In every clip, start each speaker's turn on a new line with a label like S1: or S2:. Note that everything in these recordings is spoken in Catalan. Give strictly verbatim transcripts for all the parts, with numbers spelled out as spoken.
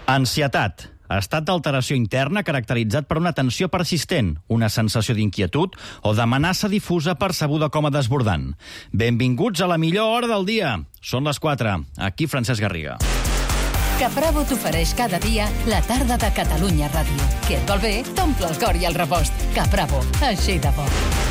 S1: Ansietat. Estat d'alteració interna caracteritzat per una tensió persistent, una sensació d'inquietud o d'amenaça difusa percebuda com a desbordant. Benvinguts a la millor hora del dia. Són les quatre. Aquí Francesc Garriga.
S2: Capravo t'ofereix cada dia la tarda de Catalunya Ràdio. Que et vol bé, t'omple el cor i el rebost. Capravo, així de bo.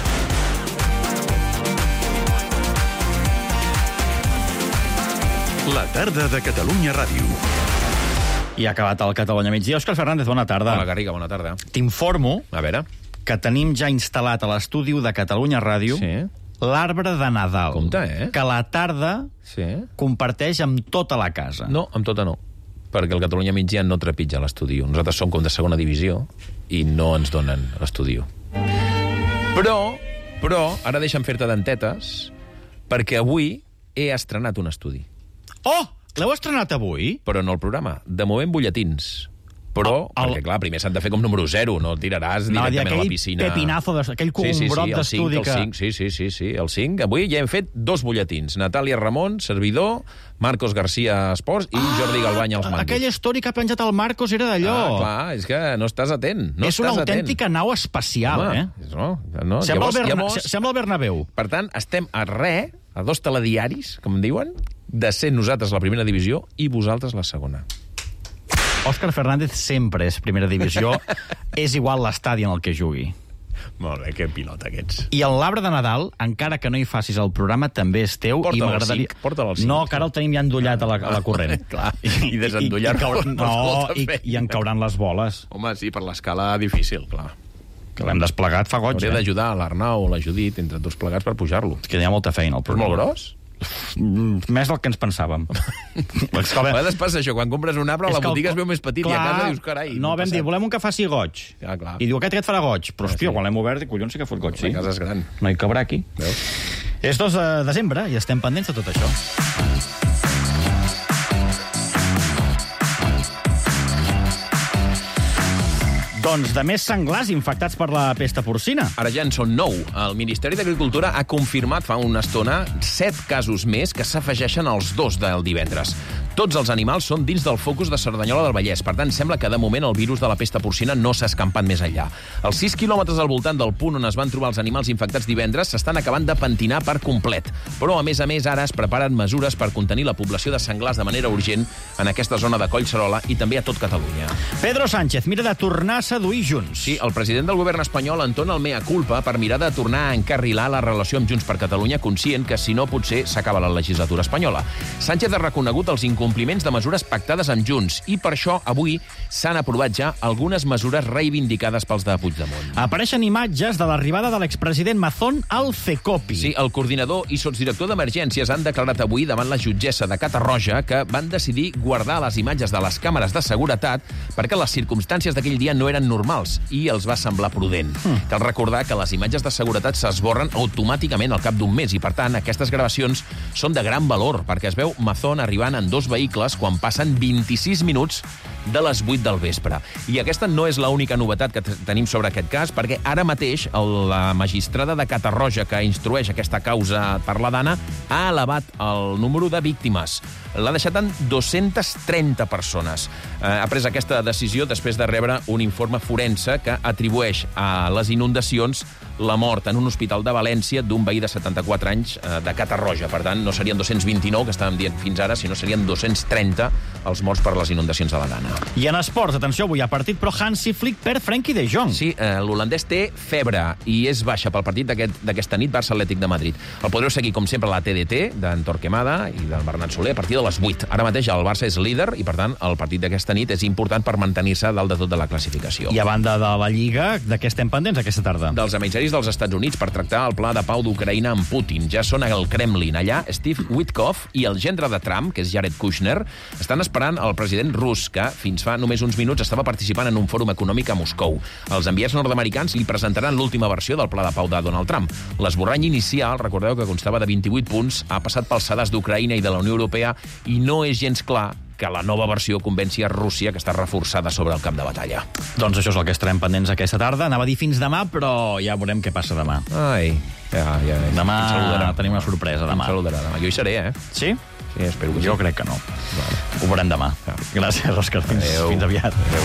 S3: La tarda de Catalunya Ràdio.
S1: I ha acabat el Catalunya migdia. Òscar Fernández, bona tarda.
S4: Hola, Garriga, bona tarda.
S1: T'informo
S4: A veure.
S1: que tenim ja instal·lat a l'estudi de Catalunya Ràdio
S4: Sí.
S1: l'arbre de Nadal.
S4: Compte, eh?
S1: Que la tarda
S4: Sí.
S1: comparteix amb tota la casa.
S4: No, amb tota no. Perquè el Catalunya migdia no trepitja l'estudi. Nosaltres som com de segona divisió i no ens donen l'estudi. Però, però, ara deixa'm fer-te dentetes, perquè avui he estrenat un estudi.
S1: Oh! L'heu estrenat avui?
S4: Però no el programa. De moment, butlletins. Però,
S1: El- el-
S4: perquè clar, primer s'han de fer com número zero, no el tiraràs
S1: No,
S4: directament a la
S1: aquell
S4: piscina.
S1: pepinazo, de, aquell
S4: Sí, sí,
S1: combrot
S4: sí, el
S1: d'estudi
S4: cinc,
S1: que...
S4: el cinc, sí, sí, sí, sí, el cinc. Avui ja hem fet dos butlletins. Natàlia Ramon, servidor, Marcos García Esports i Jordi Galbany als mandos.
S1: Aquella història que ha penjat el Marcos era d'allò.
S4: Ah, clar, és que no estàs atent. No
S1: És una
S4: estàs
S1: autèntica
S4: atent.
S1: nau espacial,
S4: Home,
S1: eh?
S4: No, no.
S1: Sembla,
S4: Llavors,
S1: el Berna...
S4: llavors,
S1: Sembla el Bernabéu.
S4: per tant, estem a re, a dos telediaris, com en diuen, de ser nosaltres la primera divisió i vosaltres la segona.
S1: Òscar Fernández sempre és primera divisió. És igual l'estadi en el que jugui.
S4: Molt bé, que pilota aquests.
S1: I el l'arbre de Nadal, encara que no hi facis el programa, també és teu.
S4: Porta'l
S1: i
S4: al
S1: m'agradaria...
S4: cinc, porta'l al cinc.
S1: No, que ara el tenim ja endollat a la, a la corrent.
S4: Clar, i desendollar-lo
S1: I, i, i,
S4: pots
S1: no,
S4: molta
S1: i,
S4: feina.
S1: i en cauran les boles.
S4: Home, sí, per l'escala difícil, clar.
S1: Que l'hem desplegat fa goig,
S4: Hauria
S1: eh?
S4: d'ajudar l'Arnau o la Judit, entre tots plegats, per pujar-lo.
S1: Que hi ha molta feina al
S4: És
S1: programa.
S4: molt gros?
S1: Mm, Més del que ens pensàvem. És que,
S4: A vegades passa això, quan compres un arbre,
S1: és
S4: la
S1: que el-
S4: botiga es veu més petit
S1: clar,
S4: i a casa dius, carai...
S1: No, vam dir, volem un que faci goig.
S4: Ah, clar.
S1: I diu, aquest que et farà goig. Però, hòstia,
S4: sí.
S1: quan l'hem obert, collons, sí que fot goig, sí.
S4: La casa és gran.
S1: No hi cabrà aquí.
S4: Veus?
S1: És dos de desembre i estem pendents de tot això. Doncs de més senglars infectats per la pesta porcina.
S4: Ara ja en són nou. El Ministeri d'Agricultura ha confirmat fa una estona set casos més que s'afegeixen als dos del divendres. Tots els animals són dins del focus de Cerdanyola del Vallès. Per tant, sembla que de moment el virus de la pesta porcina no s'ha escampat més enllà. Els sis quilòmetres al voltant del punt on es van trobar els animals infectats divendres s'estan acabant de pentinar per complet. Però, a més a més, ara es preparen mesures per contenir la població de senglars de manera urgent en aquesta zona de Collserola i també a tot Catalunya.
S1: Pedro Sánchez mira de tornar a seduir Junts.
S4: Sí, el president del govern espanyol entona el mea culpa per mirar de tornar a encarrilar la relació amb Junts per Catalunya, conscient que, si no, potser s'acaba la legislatura espanyola. Sánchez ha reconegut els incompliments de mesures pactades amb Junts i per això avui s'han aprovat ja algunes mesures reivindicades pels de Puigdemont.
S1: Apareixen imatges de l'arribada de l'expresident Mazón al CECOPI.
S4: Sí, el coordinador i sotsdirector d'Emergències han declarat avui davant la jutgessa de Catarroja que van decidir guardar les imatges de les càmeres de seguretat perquè les circumstàncies d'aquell dia no eren normals i els va semblar prudent. Mm. Cal recordar que les imatges de seguretat s'esborren automàticament al cap d'un mes i, per tant, aquestes gravacions són de gran valor perquè es veu Mazón arribant en dos vehicles quan passen vint-i-sis minuts de les vuit del vespre. I aquesta no és l'única novetat que tenim sobre aquest cas, perquè ara mateix el, la magistrada de Catarroja que instrueix aquesta causa per la Dana ha elevat el número de víctimes. L'ha deixat en dos-centes trenta persones. Eh, ha pres aquesta decisió després de rebre un informe forense que atribueix a les inundacions la mort en un hospital de València d'un veí de setanta-quatre anys eh, de Catarroja. Per tant, no serien dos-cents vint-i-nou, que estàvem dient fins ara, sinó serien dos-cents trenta els morts per les inundacions de la Dana.
S1: I en esports, atenció, avui ha partit, però Hansi Flick perd Frenkie de Jong.
S4: Sí, eh, l'holandès té febre i és baixa pel partit d'aquesta aquest, nit Barça Atlètic de Madrid. El podreu seguir, com sempre, a la T D T d'en Torquemada i del Bernat Soler a partir de les vuit. Ara mateix el Barça és líder i, per tant, el partit d'aquesta nit és important per mantenir-se dalt de tot de la classificació.
S1: I a banda de la Lliga, de què estem pendents aquesta tarda?
S4: Dels emissaris dels Estats Units per tractar el pla de pau d'Ucraïna amb Putin. Ja són al Kremlin. Allà, Steve Witkoff i el gendre de Trump, que és Jared Kushner, estan esperant el president rus, que fins fa només uns minuts estava participant en un fòrum econòmic a Moscou. Els enviats nord-americans li presentaran l'última versió del pla de pau de Donald Trump. L'esborrany inicial, recordeu que constava de vint-i-vuit punts, ha passat pels sedars d'Ucraïna i de la Unió Europea i no és gens clar que la nova versió convenci a Rússia, que està reforçada sobre el camp de batalla.
S1: Doncs això és el que estarem pendents aquesta tarda. Anava a dir fins demà, però ja veurem què passa demà.
S4: Ai, ja, ja.
S1: Demà
S4: Em saludarà.
S1: tenim una sorpresa, demà.
S4: Em saludarà demà. Jo hi seré, eh?
S1: Sí?
S4: Sí, espero que
S1: Jo
S4: sí.
S1: crec que no. Ho veurem demà. Gràcies, Òscar. Fins,
S4: Adéu.
S1: fins aviat. Adéu.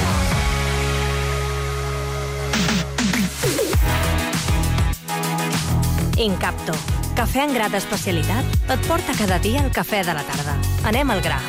S5: Incapto. Cafè en gra d'especialitat et porta cada dia el cafè de la tarda. Anem al gra.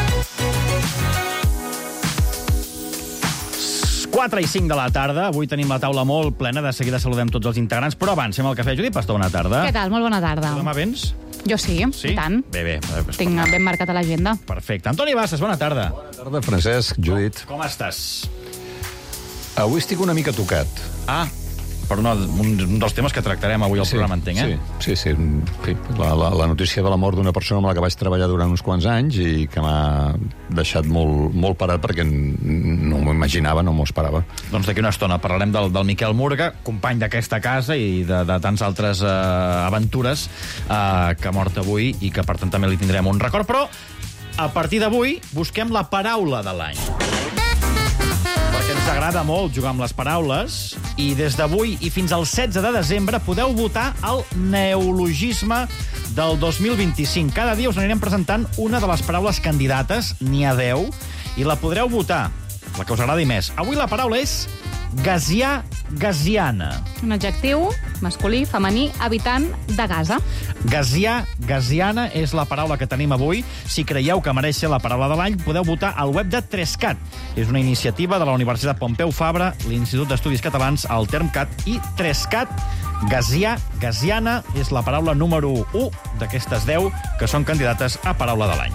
S1: quatre i cinc de la tarda. Avui tenim la taula molt plena. De seguida saludem tots els integrants, però avancem al cafè. Judit Pastor, bona tarda.
S6: Què tal? Molt bona tarda.
S1: Demà vens?
S6: Jo sí,
S1: Sí?
S6: i tant.
S1: Bé, bé. Pues
S6: Tinc ben marcat a l'agenda.
S1: Perfecte. Antoni Bassas, bona tarda.
S7: Bona tarda, Francesc, Judit.
S1: Com estàs?
S7: Avui estic una mica tocat.
S1: Ah, per una, un, un dels temes que tractarem avui al programa, entenc, eh?
S7: Sí, sí, sí. En fi, la, la, la notícia de la mort d'una persona amb la que vaig treballar durant uns quants anys i que m'ha deixat molt, molt parat perquè no m'ho imaginava, no m'ho esperava.
S1: Doncs d'aquí una estona parlarem del, del Miquel Murga, company d'aquesta casa i de, de tants altres uh, aventures uh, que ha mort avui i que per tant també li tindrem un record. Però a partir d'avui busquem la paraula de l'any. Perquè ens agrada molt jugar amb les paraules i des d'avui i fins al setze de desembre podeu votar el neologisme del dos mil vint-i-cinc. Cada dia us anirem presentant una de les paraules candidates, n'hi ha deu, i la podreu votar, la que us agradi més. Avui la paraula és gazià, gaziana.
S6: Un adjectiu masculí, femení, habitant de Gaza.
S1: Gazià, gaziana és la paraula que tenim avui. Si creieu que mereix ser la paraula de l'any, podeu votar al web de Trescat. És una iniciativa de la Universitat Pompeu Fabra, l'Institut d'Estudis Catalans, el Termcat i Trescat. Gazià, gaziana és la paraula número u d'aquestes deu que són candidates a paraula de l'any.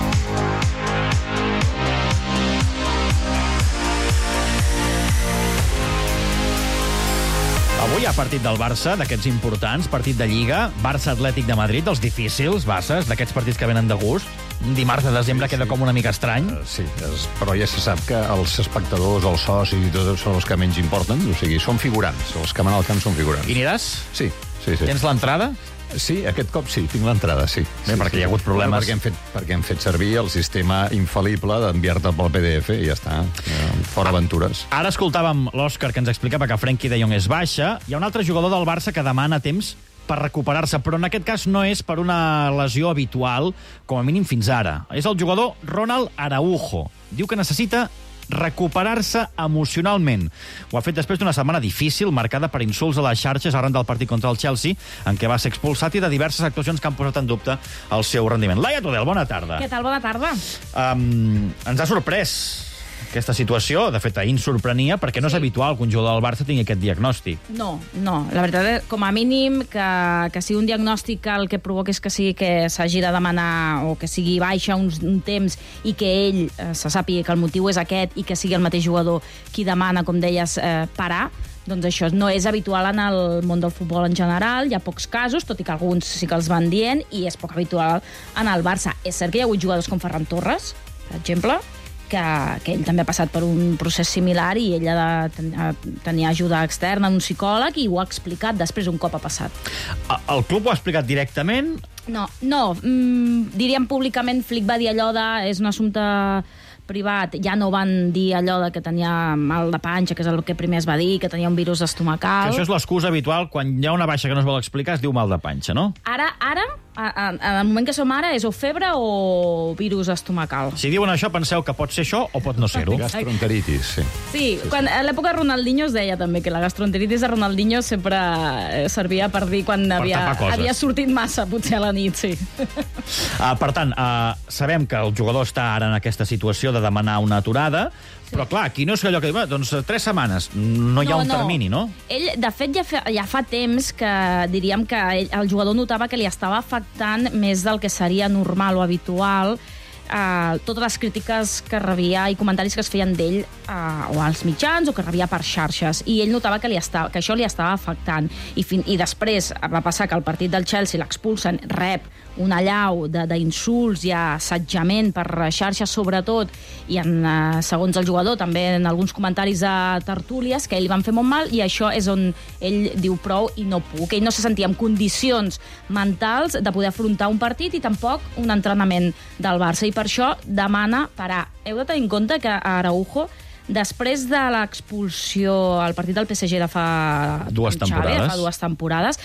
S1: Avui hi ha partit del Barça, d'aquests importants, partit de Lliga, Barça Atlètic de Madrid, dels difícils, Basses, d'aquests partits que venen de gust. Un dimarts de desembre sí, queda com una mica estrany.
S7: Uh, sí, és, però ja se sap que els espectadors, els socis i tot són els que menys importen, o sigui, són figurants, els que van al camp són figurants.
S1: I aniràs?
S7: Sí, sí, sí.
S1: Tens l'entrada?
S7: Sí, aquest cop sí, tinc l'entrada, sí.
S1: Bé,
S7: sí,
S1: perquè
S7: sí.
S1: hi ha hagut problemes.
S7: Bueno, perquè, hem fet, perquè hem fet servir el sistema infal·lible d'enviar-te pel P D F i ja està, fora aventures.
S1: Ara escoltàvem l'Òscar que ens explicava que Frenkie de Jong és baixa. Hi ha un altre jugador del Barça que demana temps per recuperar-se, però en aquest cas no és per una lesió habitual, com a mínim fins ara. És el jugador Ronald Araujo. Diu que necessita recuperar-se emocionalment. Ho ha fet després d'una setmana difícil, marcada per insults a les xarxes arran del partit contra el Chelsea, en què va ser expulsat, i de diverses actuacions que han posat en dubte el seu rendiment. Laia Tudel, bona tarda.
S6: Què tal? Bona tarda.
S1: Um, ens ha sorprès aquesta situació. De fet, ahir ens sorprenia perquè no és
S6: Sí.
S1: habitual que un jugador del Barça tingui aquest diagnòstic.
S6: No, no. La veritat, com a mínim, que, que sigui un diagnòstic que el que provoqui és que sigui que s'hagi de demanar o que sigui baixa un, un temps i que ell eh, se sàpiga que el motiu és aquest i que sigui el mateix jugador qui demana, com deies, eh, parar. Doncs això no és habitual en el món del futbol en general, hi ha pocs casos, tot i que alguns sí que els van dient, i és poc habitual en el Barça. És cert que hi ha hagut jugadors com Ferran Torres, per exemple, que, que ell també ha passat per un procés similar i ell ha de ten, ha, tenir ajuda externa, un psicòleg, i ho ha explicat després un cop ha passat.
S1: El club ho ha explicat directament?
S6: No, no, mm, diríem públicament, Flick va dir allò de és un assumpte privat, ja no van dir allò de que tenia mal de panxa, que és el que primer es va dir, que tenia un virus estomacal.
S1: Que això és l'excusa habitual, quan hi ha una baixa que no es vol explicar, es diu mal de panxa, no?
S6: Ara, ara, en el moment que som ara, és o febre o virus estomacal.
S1: Si diuen això, penseu que pot ser això o pot no ser-ho.
S7: Gastroenteritis, sí.
S6: Sí, quan, a l'època de Ronaldinho es deia també que la gastroenteritis de Ronaldinho sempre eh, servia per dir quan
S1: Per
S6: havia,
S1: tapar coses.
S6: havia sortit massa, potser a la nit, sí.
S1: Uh, per tant, uh, sabem que el jugador està ara en aquesta situació de demanar una aturada, sí. Però clar, aquí no és allò que diu, doncs tres setmanes, no hi ha un termini, no?
S6: Ell, de fet, ja fa, ja fa temps que diríem que ell, el jugador notava que li estava afectant més del que seria normal o habitual Uh, totes les crítiques que rebia i comentaris que es feien d'ell uh, o als mitjans o que rebia per xarxes, i ell notava que, li estava, que això li estava afectant, i, fin, i després va passar que al partit del Chelsea l'expulsen, rep un allau d'insults i assetjament per xarxes sobretot, i en, uh, segons el jugador també en alguns comentaris a tertúlies que ell li van fer molt mal, i això és on ell diu prou i no puc. Ell no se sentia en condicions mentals de poder afrontar un partit i tampoc un entrenament del Barça, i per això demana parar. Heu de tenir en compte que Araujo, després de l'expulsió al partit del P S G de fa
S1: dues
S6: Xavi,
S1: temporades,
S6: fa dues temporades,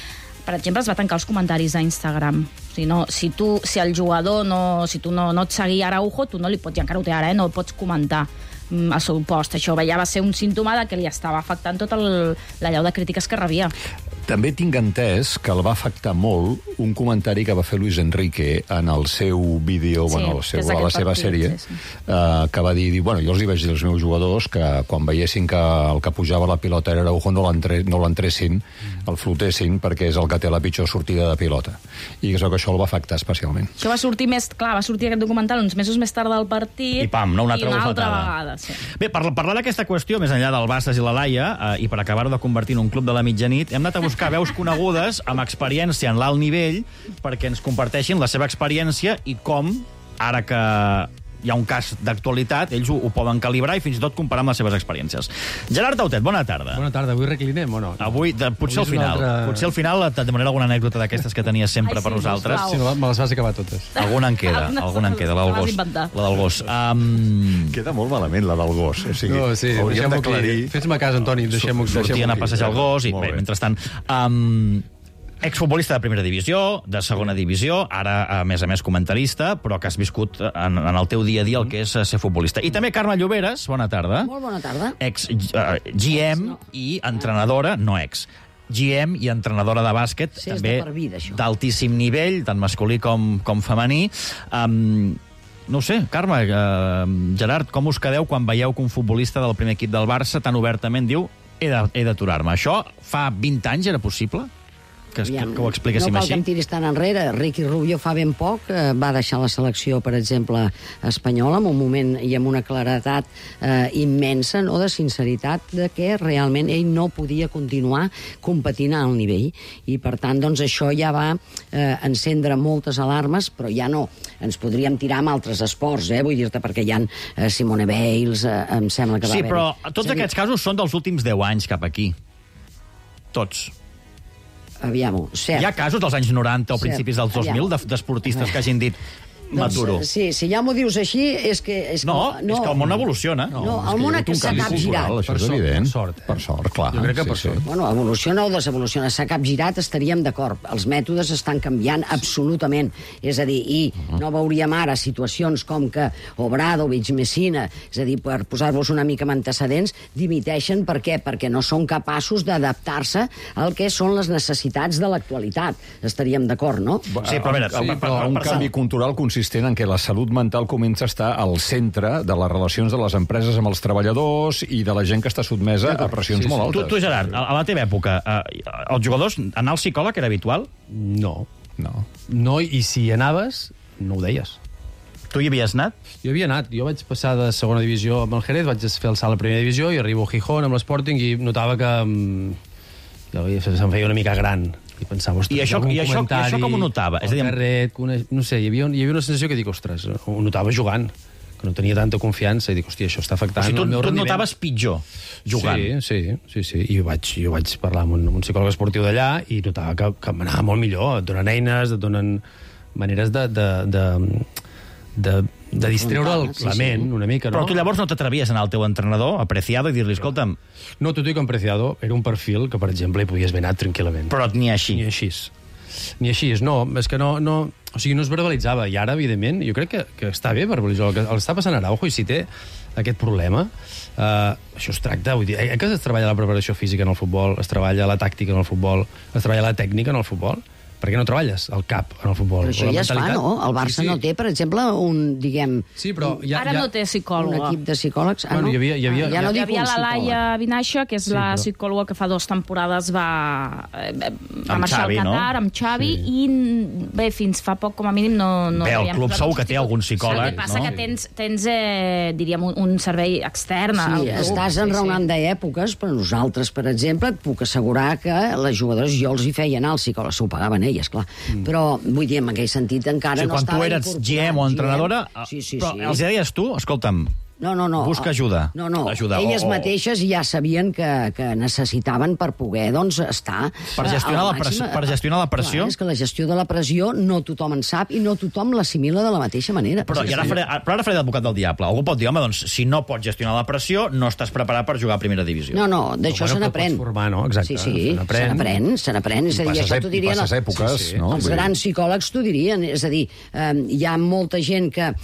S6: per exemple, es va tancar els comentaris a Instagram. O sigui, no, si, tu, si el jugador no, si tu no, no et seguia Araujo, tu no li pots, i encara ho té ara, eh, no pots comentar al seu post. Això ja va ser un símptoma de que li estava afectant tot el, la llau de crítiques que rebia.
S7: També tinc entès que el va afectar molt un comentari que va fer Luis Enrique en el seu vídeo,
S6: Sí,
S7: bueno, el seu,
S6: que és
S7: a la
S6: aquest
S7: seva
S6: partit,
S7: sèrie,
S6: sí, sí.
S7: eh, que va dir, dir, bueno, jo els hi vaig dir als meus jugadors que quan veiessin que el que pujava la pilota era Araujo no l'entre- no l'entressin, el flotessin, perquè és el que té la pitjor sortida de pilota. I és que això el va afectar especialment.
S6: Això va sortir més, clar, va sortir aquest documental uns mesos més tard del partit.
S1: I pam, no, una altra
S6: i una altra
S1: bufetada.
S6: vegada. Sí.
S1: Bé, per parlar d'aquesta qüestió, més enllà del Bassas i la Laia, eh, i per acabar-ho de convertir en un club de la mitjanit, hem anat a buscar veus conegudes amb experiència en l'alt nivell perquè ens comparteixin la seva experiència i com, ara que hi ha un cas d'actualitat, ells ho, ho poden calibrar i fins i tot comparar amb les seves experiències. Gerard Tautet, bona tarda.
S8: Bona tarda, avui reclinem o no?
S1: Avui, de, potser
S8: Avui
S1: al
S8: és una
S1: final.
S8: altra-
S1: Potser al final et demanaré alguna anècdota d'aquestes que tenies sempre
S6: Ai,
S1: per
S6: sí,
S1: nosaltres.
S6: sisplau.
S8: Sí, no, me les vas acabar totes.
S1: Alguna en queda,
S6: Alguna
S1: alguna en queda, la
S6: te
S1: del
S6: l'has
S1: gos.
S6: inventat.
S1: La del gos. Um,
S7: Queda molt malament, la del gos. O sigui,
S8: No, sí,
S7: hauríem
S8: deixem-ho
S7: d'aclarir...
S8: aquí. Fes-me cas, Antoni, deixem-ho aquí.
S1: sortien a passejar el gos i,
S7: Molt
S1: bé,
S7: bé.
S1: mentrestant... Um, exfutbolista de primera divisió, de segona divisió, ara, a més a més, comentarista, però que has viscut en, en el teu dia a dia el que és ser futbolista. I també Carme Lloberes, bona tarda.
S9: Molt bona tarda.
S1: Ex uh, G M i entrenadora, no ex, G M i entrenadora de bàsquet,
S9: Sí, és
S1: també
S9: de per vida, això.
S1: d'altíssim nivell, tant masculí com, com femení. Um, no ho sé, Carme, uh, Gerard, com us quedeu quan veieu que un futbolista del primer equip del Barça tan obertament diu he de- he d'aturar-me? Això fa vint anys era possible? Que, es- que,
S9: Aviam,
S1: que ho expliquéssim
S9: no cal
S1: així?
S9: que em tiris tan enrere. Ricky Rubio fa ben poc eh, va deixar la selecció, per exemple, espanyola, en un moment i amb una claredat eh, immensa, no, de sinceritat, de que realment ell no podia continuar competint al nivell. I, per tant, doncs, això ja va eh, encendre moltes alarmes, però ja no. Ens podríem tirar amb altres esports, eh, vull dir-te, perquè hi ha eh, Simone Biles, eh, em sembla que va
S1: Sí,
S9: haver-hi.
S1: però tots
S9: És a dir,
S1: aquests casos són dels últims deu anys cap aquí. Tots.
S9: Aviam-ho, cert.
S1: Hi ha casos dels anys noranta o
S9: Cert.
S1: principis dels dos mil
S9: Aviam.
S1: de- d'esportistes que hagin dit m'aturo.
S9: Doncs, sí, si ja m'ho dius així, és que... És
S1: No,
S9: que,
S1: és que el món evoluciona.
S9: No,
S7: és
S9: el
S7: que
S9: món
S7: hi ha hagut un
S9: s'ha
S7: canvi
S9: capgirat.
S7: cultural, això
S8: Per
S7: és
S8: sort,
S7: evident.
S8: per sort, eh?
S7: Per sort, clar.
S8: Jo crec que
S7: sí,
S8: per
S7: sí.
S8: sort.
S9: Bueno, evoluciona o desevoluciona. S'ha capgirat, estaríem d'acord. Els mètodes estan canviant absolutament. És a dir, i no veuríem ara situacions com que Obradovic, Messina, és a dir, per posar-vos una mica amb antecedents, dimiteixen. Per què? Perquè no són capaços d'adaptar-se al que són les necessitats de l'actualitat. Estaríem d'acord, no?
S1: Sí, però a veure,
S7: Sí,
S1: per- per-
S7: però un
S1: per-
S7: canvi cultural consistent en què la salut mental comença a estar al centre de les relacions de les empreses amb els treballadors i de la gent que està sotmesa a pressions
S8: Sí, sí.
S7: molt
S1: Tu,
S7: altes.
S1: tu, Gerard, a a la teva època, eh, els jugadors, anar al psicòleg era habitual?
S8: No.
S7: No.
S8: No, i si hi anaves, no ho deies.
S1: Tu hi havies anat?
S8: Jo havia anat, jo vaig passar de segona divisió amb el Jerez, vaig fer el salt a primera divisió i arribo a Gijón amb l'Sporting i notava que mm, ja, se'm feia una mica gran. I pensava, ostres,
S1: I això-
S8: algun
S1: i això- i
S8: comentari,
S1: això com ho notava? És a dir,
S8: al carret, una, no sé, hi havia, un- hi havia una sensació que dic, ostres, ho notava jugant, que no tenia tanta confiança i dic, hòstia, això està
S1: O
S8: afectant
S1: sigui, tu,
S8: el meu
S1: tu et
S8: rendiment.
S1: notaves pitjor jugant.
S8: Sí, sí, sí, sí. I vaig, jo vaig parlar amb un, amb un psicòleg esportiu d'allà i notava que, que m'anava molt millor. Et donen eines, et donen maneres de, de, de, de, de distreure el,
S9: Sí,
S8: la
S9: sí.
S8: ment una mica, no?
S1: Però tu llavors no t'atrevies a anar al teu entrenador, apreciado, i dir-li, escolta'm,
S8: No, t'ho dic en Preciado, era un perfil que, per exemple, hi podies haver anat tranquil·lament.
S1: però ni així.
S8: Ni així. Ni així, no, és que no, no, o sigui, no es verbalitzava, i ara, evidentment, jo crec que, que està bé verbalitzar el que el està passant a Araujo, i si té aquest problema, eh, això es tracta, vull dir, eh, que es treballa la preparació física en el futbol, es treballa la tàctica en el futbol, es treballa la tècnica en el futbol, per què no treballes el cap en el futbol?
S9: Però això
S8: O la
S9: ja es fa,
S8: mentalitat?
S9: no? El Barça
S8: Sí, sí.
S9: no té, per exemple, un, diguem...
S8: Sí, però ja,
S6: Ara
S8: ja...
S6: no té
S9: Un
S6: psicòloga.
S9: equip de psicòlegs? Ah,
S8: Bueno,
S9: no?
S8: hi havia- hi havia-
S9: Ah, ja
S8: hi
S9: no
S6: Hi
S9: dic
S6: havia
S9: un
S6: la
S9: psicòleg.
S6: Laia Vinaixa, que és
S8: Sí,
S6: la
S8: però-
S6: psicòloga que fa dues temporades va, eh, va
S1: Amb
S6: marxar
S1: Xavi,
S6: al
S1: no?
S6: Qatar amb Xavi,
S8: Sí.
S6: i bé, fins fa poc com a mínim no... no
S1: Bé, el
S6: havíem
S1: club
S6: posat
S1: segur
S6: un
S1: que té
S6: substitut.
S1: algun psicòleg,
S6: El que passa
S1: no?
S6: que tens, tens eh, diríem, un, un servei extern. al
S9: Sí,
S6: club.
S9: estàs enraonant d'èpoques, però nosaltres, per exemple, et puc assegurar que les jugadores jo els hi feia anar al psicòleg, s'ho pagaven elles, clar. Mm. Però, vull dir, en aquell sentit encara
S1: O sigui,
S9: no
S1: quan
S9: estava
S1: tu eres
S9: incorporat,
S1: G M o entrenadora,
S9: G M. Sí, sí,
S1: però
S9: sí.
S1: els deies tu, escolta'm,
S9: No, no, no.
S1: Busca ajuda.
S9: No, no.
S1: Ajuda.
S9: Elles
S1: o, o...
S9: mateixes ja sabien que, que necessitaven per poder doncs, estar...
S1: Per gestionar, la pressió, per gestionar la pressió?
S9: Clar, és que la gestió de la pressió no tothom en sap i no tothom l'assimila de la mateixa manera.
S1: Però, i ara faré, però ara faré d'advocat del diable. Algú pot dir, home, doncs, si no pots gestionar la pressió, no estàs preparat per jugar a primera divisió.
S9: No, no, d'això
S8: bueno,
S9: se n'aprèn.
S8: formar, no? Exacte.
S9: Sí, sí,
S8: se n'aprèn.
S9: se n'aprèn, se n'aprèn. És a dir, això t'ho dirien...
S7: passes èpoques,
S9: sí, sí.
S7: no?
S9: Els grans psicòlegs t'ho dirien. És a dir, eh, hi ha molta gent que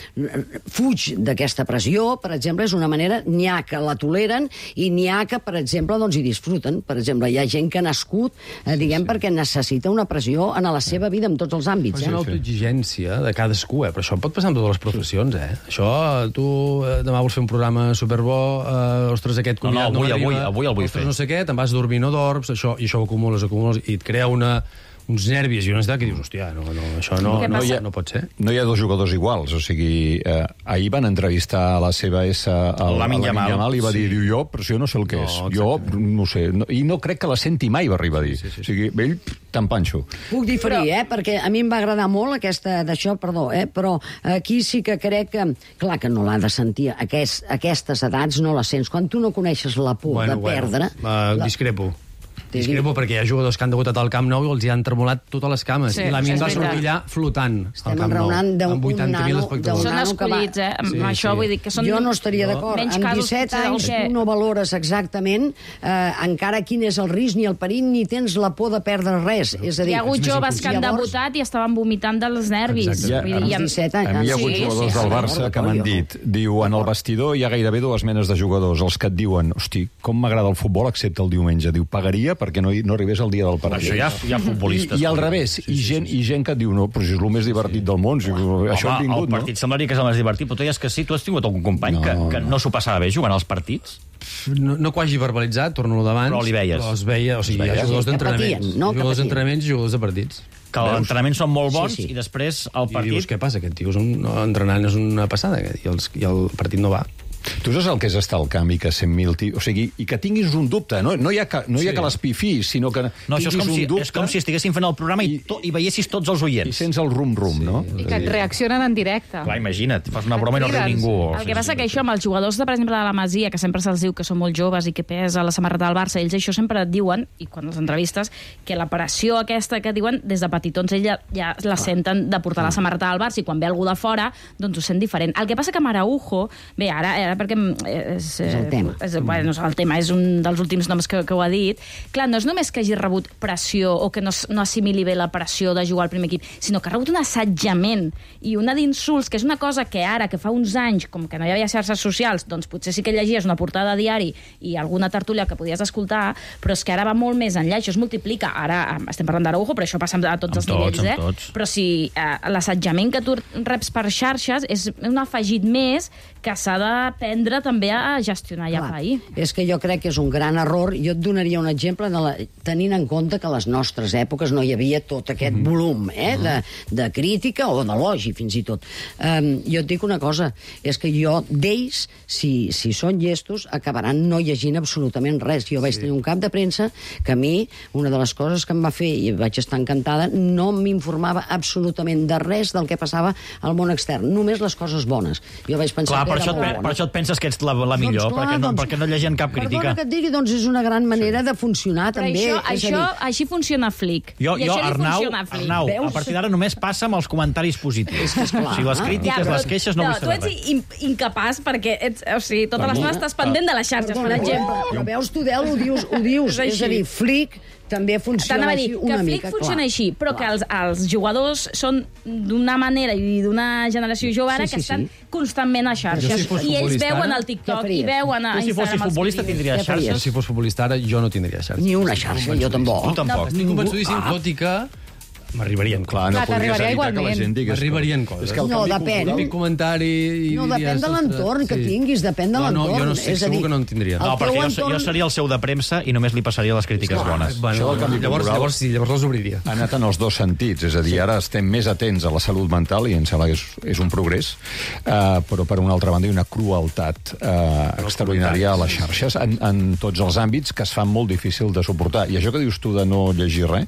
S9: fuig d'aquesta pressió, per exemple, és una manera, n'hi ha que la toleren i n'hi ha que, per exemple, doncs hi disfruten. Per exemple, hi ha gent que ha nascut, eh, diguem, sí, sí. perquè necessita una pressió en la seva vida, en tots els àmbits.
S8: És
S9: Eh?
S8: una autoexigència de cadascú, eh? Però això pot passar amb totes les professions, eh? Això, tu eh, demà vols fer un programa superbo, eh, ostres, aquest
S1: No, no,
S8: convidat no,
S1: avui,
S8: m'arriba,
S1: avui, avui el vull
S8: ostres,
S1: fer.
S8: no sé què, te'n vas dormir, no dorms, això, i això ho acumules, acumules, i et crea una, uns nervis i una ansietat que dius, hòstia, no, no, això no,
S6: Què
S8: no,
S6: passa?
S8: no, no pot ser.
S7: No hi ha dos jugadors iguals, o sigui, eh, ahir van entrevistar a la seva S al
S1: Lamine Yamal.
S7: i va dir,
S8: Sí.
S7: diu, jo, però si jo no sé el que
S8: No,
S7: és. Jo, no ho sé, no, i no crec que la senti mai, va arribar a dir.
S8: Sí, sí, sí.
S7: O sigui, ell, tan panxo.
S9: Puc diferir, eh? Perquè a mi em va agradar molt aquesta d'això, perdó, eh? Però aquí sí que crec que... Clar que no l'ha de sentir. Aquest, aquestes edats no les sents. Quan tu no coneixes la por de perdre...
S8: Uh,
S9: la...
S8: discrepo.
S9: T'he
S8: Discrepo perquè hi ha jugadors que han debutat al Camp Nou i els hi han tremolat totes les cames.
S6: Sí,
S8: I la Min
S6: és
S8: va
S6: veritat.
S8: sortir allà flotant al
S9: Estem
S8: Camp Nou,
S9: enraonant d'un
S8: amb vuitanta mil
S9: nano-
S8: espectadors.
S9: d'un
S6: Són
S9: nano que va-
S6: escollits, eh? Amb
S8: Sí,
S6: això
S8: sí.
S6: vull dir que són...
S9: Jo no estaria
S8: No.
S9: d'acord.
S6: Menys
S9: Amb
S6: casos,
S9: disset
S6: potser, del
S9: anys
S6: que-
S9: tu no valores exactament eh, encara quin és el risc ni el perill ni tens la por de perdre res. És a
S6: Hi
S9: dir,
S6: ha hagut joves que han
S9: llavors,
S6: debutat i estaven vomitant dels nervis.
S8: Exacte.
S7: Ja,
S6: Vull
S7: amb
S6: dir,
S9: amb disset anys.
S7: A mi hi ha hagut
S6: Sí,
S7: jugadors
S6: sí,
S7: del
S6: sí.
S7: Barça que m'han dit, diu, en el vestidor hi ha gairebé dues menes de jugadors, els que et diuen, hosti, com m'agrada el futbol excepte el diumenge. Diu, pagaria perquè no, hi- no arribés el dia del partit.
S1: Això hi ha, hi ha futbolistes.
S7: I, I al revés, sí, i, gent, i gent que et diu, no, però si és el més divertit del món, si, això hem
S1: Home,
S7: vingut,
S1: el partit semblaria que és el més divertit, però tu deies que sí, tu has tingut algun company
S7: No,
S1: que, que
S7: no.
S1: no s'ho passava bé jugant als partits?
S8: No, no que ho hagi verbalitzat, torno-lo d'abans.
S1: Però li veies.
S8: Però es veia, o sigui,
S7: Es
S8: hi ha
S7: veia.
S8: jugadors
S9: Que
S8: d'entrenaments.
S9: patien, no? Que
S8: Jugadors
S9: patien.
S8: d'entrenaments i jugadors de partits.
S1: Que els entrenaments són molt bons
S9: Sí, sí.
S1: i després el
S8: I
S1: partit...
S8: dius, què passa? Aquest tio és un, no, entrenant és una passada, i, els, i el partit no va.
S7: Tu saps el que és estar al camp i que cent mil tios... O sigui, i que tinguis un dubte, no, no hi ha que, no hi ha
S8: Sí.
S7: que l'espifis, sinó que
S1: No, això és com,
S7: tinguis
S1: si,
S7: un dubte
S1: és com si estiguessin fent el programa i,
S7: I-
S1: to, i veiessis tots els
S7: i
S1: oients.
S7: sents el rum-rum, no?
S10: I que et reaccionen en directe.
S1: Clar, imagina't, fas una broma i no riu
S10: Criden.
S1: ningú.
S6: El que passa que això amb els jugadors, de, per exemple, de la Masia, que sempre se'ls diu que són molt joves i que pesa la samarreta del Barça, ells això sempre et diuen, i quan les entrevistes, que la pressió aquesta que diuen, des de petitons ells ja, ja la senten de portar la samarreta del Barça i quan ve algú de fora, doncs ho sent diferent. El que passa que amb Araujo, bé, ara, ara perquè és,
S9: És el tema.
S6: És, bueno, el tema és un dels últims noms que, que ho ha dit. Clar, no és només que hagi rebut pressió o que no, no assimili bé la pressió de jugar al primer equip, sinó que ha rebut un assetjament i una d'insults, que és una cosa que ara, que fa uns anys, com que no hi havia xarxes socials, doncs potser sí que llegies una portada de diari i alguna tertúlia que podies escoltar, però és que ara va molt més enllà, això es multiplica. Ara estem parlant d'Araujo, però això passa a tots
S1: Amb
S6: els
S1: tots,
S6: nivells,
S1: amb
S6: eh?
S1: tots.
S6: Però si eh, l'assetjament que tu reps per xarxes és un afegit més que s'ha d'aprendre també a gestionar ja
S9: Clar,
S6: ahir.
S9: és que jo crec que és un gran error. Jo et donaria un exemple de la, tenint en compte que a les nostres èpoques no hi havia tot aquest mm -hmm. volum eh, de, de crítica o d'elogi, fins i tot. Um, jo et dic una cosa, és que jo d'ells, si, si són llestos, acabaran no llegint absolutament res. Jo vaig sí. tenir un cap de premsa que a mi, una de les coses que em va fer, i vaig estar encantada, no m'informava absolutament de res del que passava al món extern, només les coses bones. Jo vaig pensar
S1: Clar,
S9: que
S1: per
S9: era
S1: això, et,
S9: molt
S1: pe-
S9: bona.
S1: per això et penses que ets la, la millor,
S9: Doncs clar,
S1: perquè, no,
S9: doncs-
S1: perquè no llegien cap crítica.
S9: Perdona que et digui, doncs és una gran manera de funcionar,
S6: Però
S9: també.
S6: això,
S9: és a
S6: això,
S9: dir,
S6: així funciona Flick.
S1: Jo,
S6: I
S1: jo
S6: això li
S1: Arnau,
S6: funciona a Flick.
S1: Arnau a
S9: Veus?
S1: partir d'ara només passa amb els comentaris positius.
S9: És que és clar.
S1: Si les crítiques,
S6: però-
S1: les queixes, no, vull
S6: tu
S1: saber
S6: ets
S1: res.
S6: in, incapaç perquè ets, o sigui, tota
S1: Per mi-
S6: l'estona estàs pendent de les xarxes, per
S9: Perdona,
S6: exemple.
S9: Però veus, tu, Del, ho dius, ho dius.
S6: És
S9: És, a
S6: així.
S9: dir, Flick també funciona
S6: T'anava a dir
S9: així
S6: que
S9: una
S6: Flick
S9: mica.
S6: funciona
S9: clar.
S6: així, però
S9: Clar.
S6: que els, els jugadors són d'una manera i d'una generació jove ara
S9: Sí,
S6: que
S9: sí,
S6: estan
S9: sí.
S6: constantment a
S8: Jo,
S6: xarxes.
S8: si fos
S6: I ells
S8: futbolista
S6: veuen
S8: ara,
S6: al
S9: què
S6: TikTok i
S9: faries?
S6: veuen a
S1: Tu, si
S6: Instagram
S1: fossis
S6: els
S1: futbolista,
S6: vídeos.
S1: tindries
S9: Què faries?
S8: Jo,
S1: xarxes?
S8: si fos futbolista ara, jo no tindria xarxa.
S9: Ni una xarxa, jo tampoc.
S1: Tu tampoc.
S8: Estic convençudíssim, tot i que m'arribarien
S7: Clar, no
S10: Clar,
S7: podries
S10: t'arribaria
S7: evitar que la
S10: igualment.
S7: gent digués...
S8: M'arribarien coses.
S7: És que el
S9: No,
S7: canvi
S9: depèn.
S7: cultural-
S8: Típic comentari... I
S9: No,
S8: diries,
S9: depèn de l'entorn
S8: ostres,
S9: que tinguis, depèn de
S8: No, no,
S9: l'entorn.
S8: jo no sé,
S9: És a
S8: segur
S9: dir,
S8: que no en tindria.
S9: el
S1: No,
S9: teu
S1: perquè jo,
S9: entorn-
S1: jo seria el seu de premsa i només li passaria les crítiques bones.
S8: Bueno,
S7: Això del canvi
S8: llavors,
S7: cultural-
S8: llavors sí, llavors les obriria.
S7: Ha anat en els dos sentits, és a dir, ara estem més atents a la salut mental i em sembla que és, és un progrés, uh, però per una altra banda hi ha una crueltat uh, extraordinària a les xarxes en, en tots els àmbits que es fan molt difícil de suportar. I això que dius tu de no llegir res,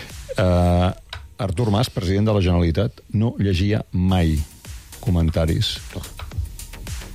S7: uh, Artur Mas, president de la Generalitat, no llegia mai comentaris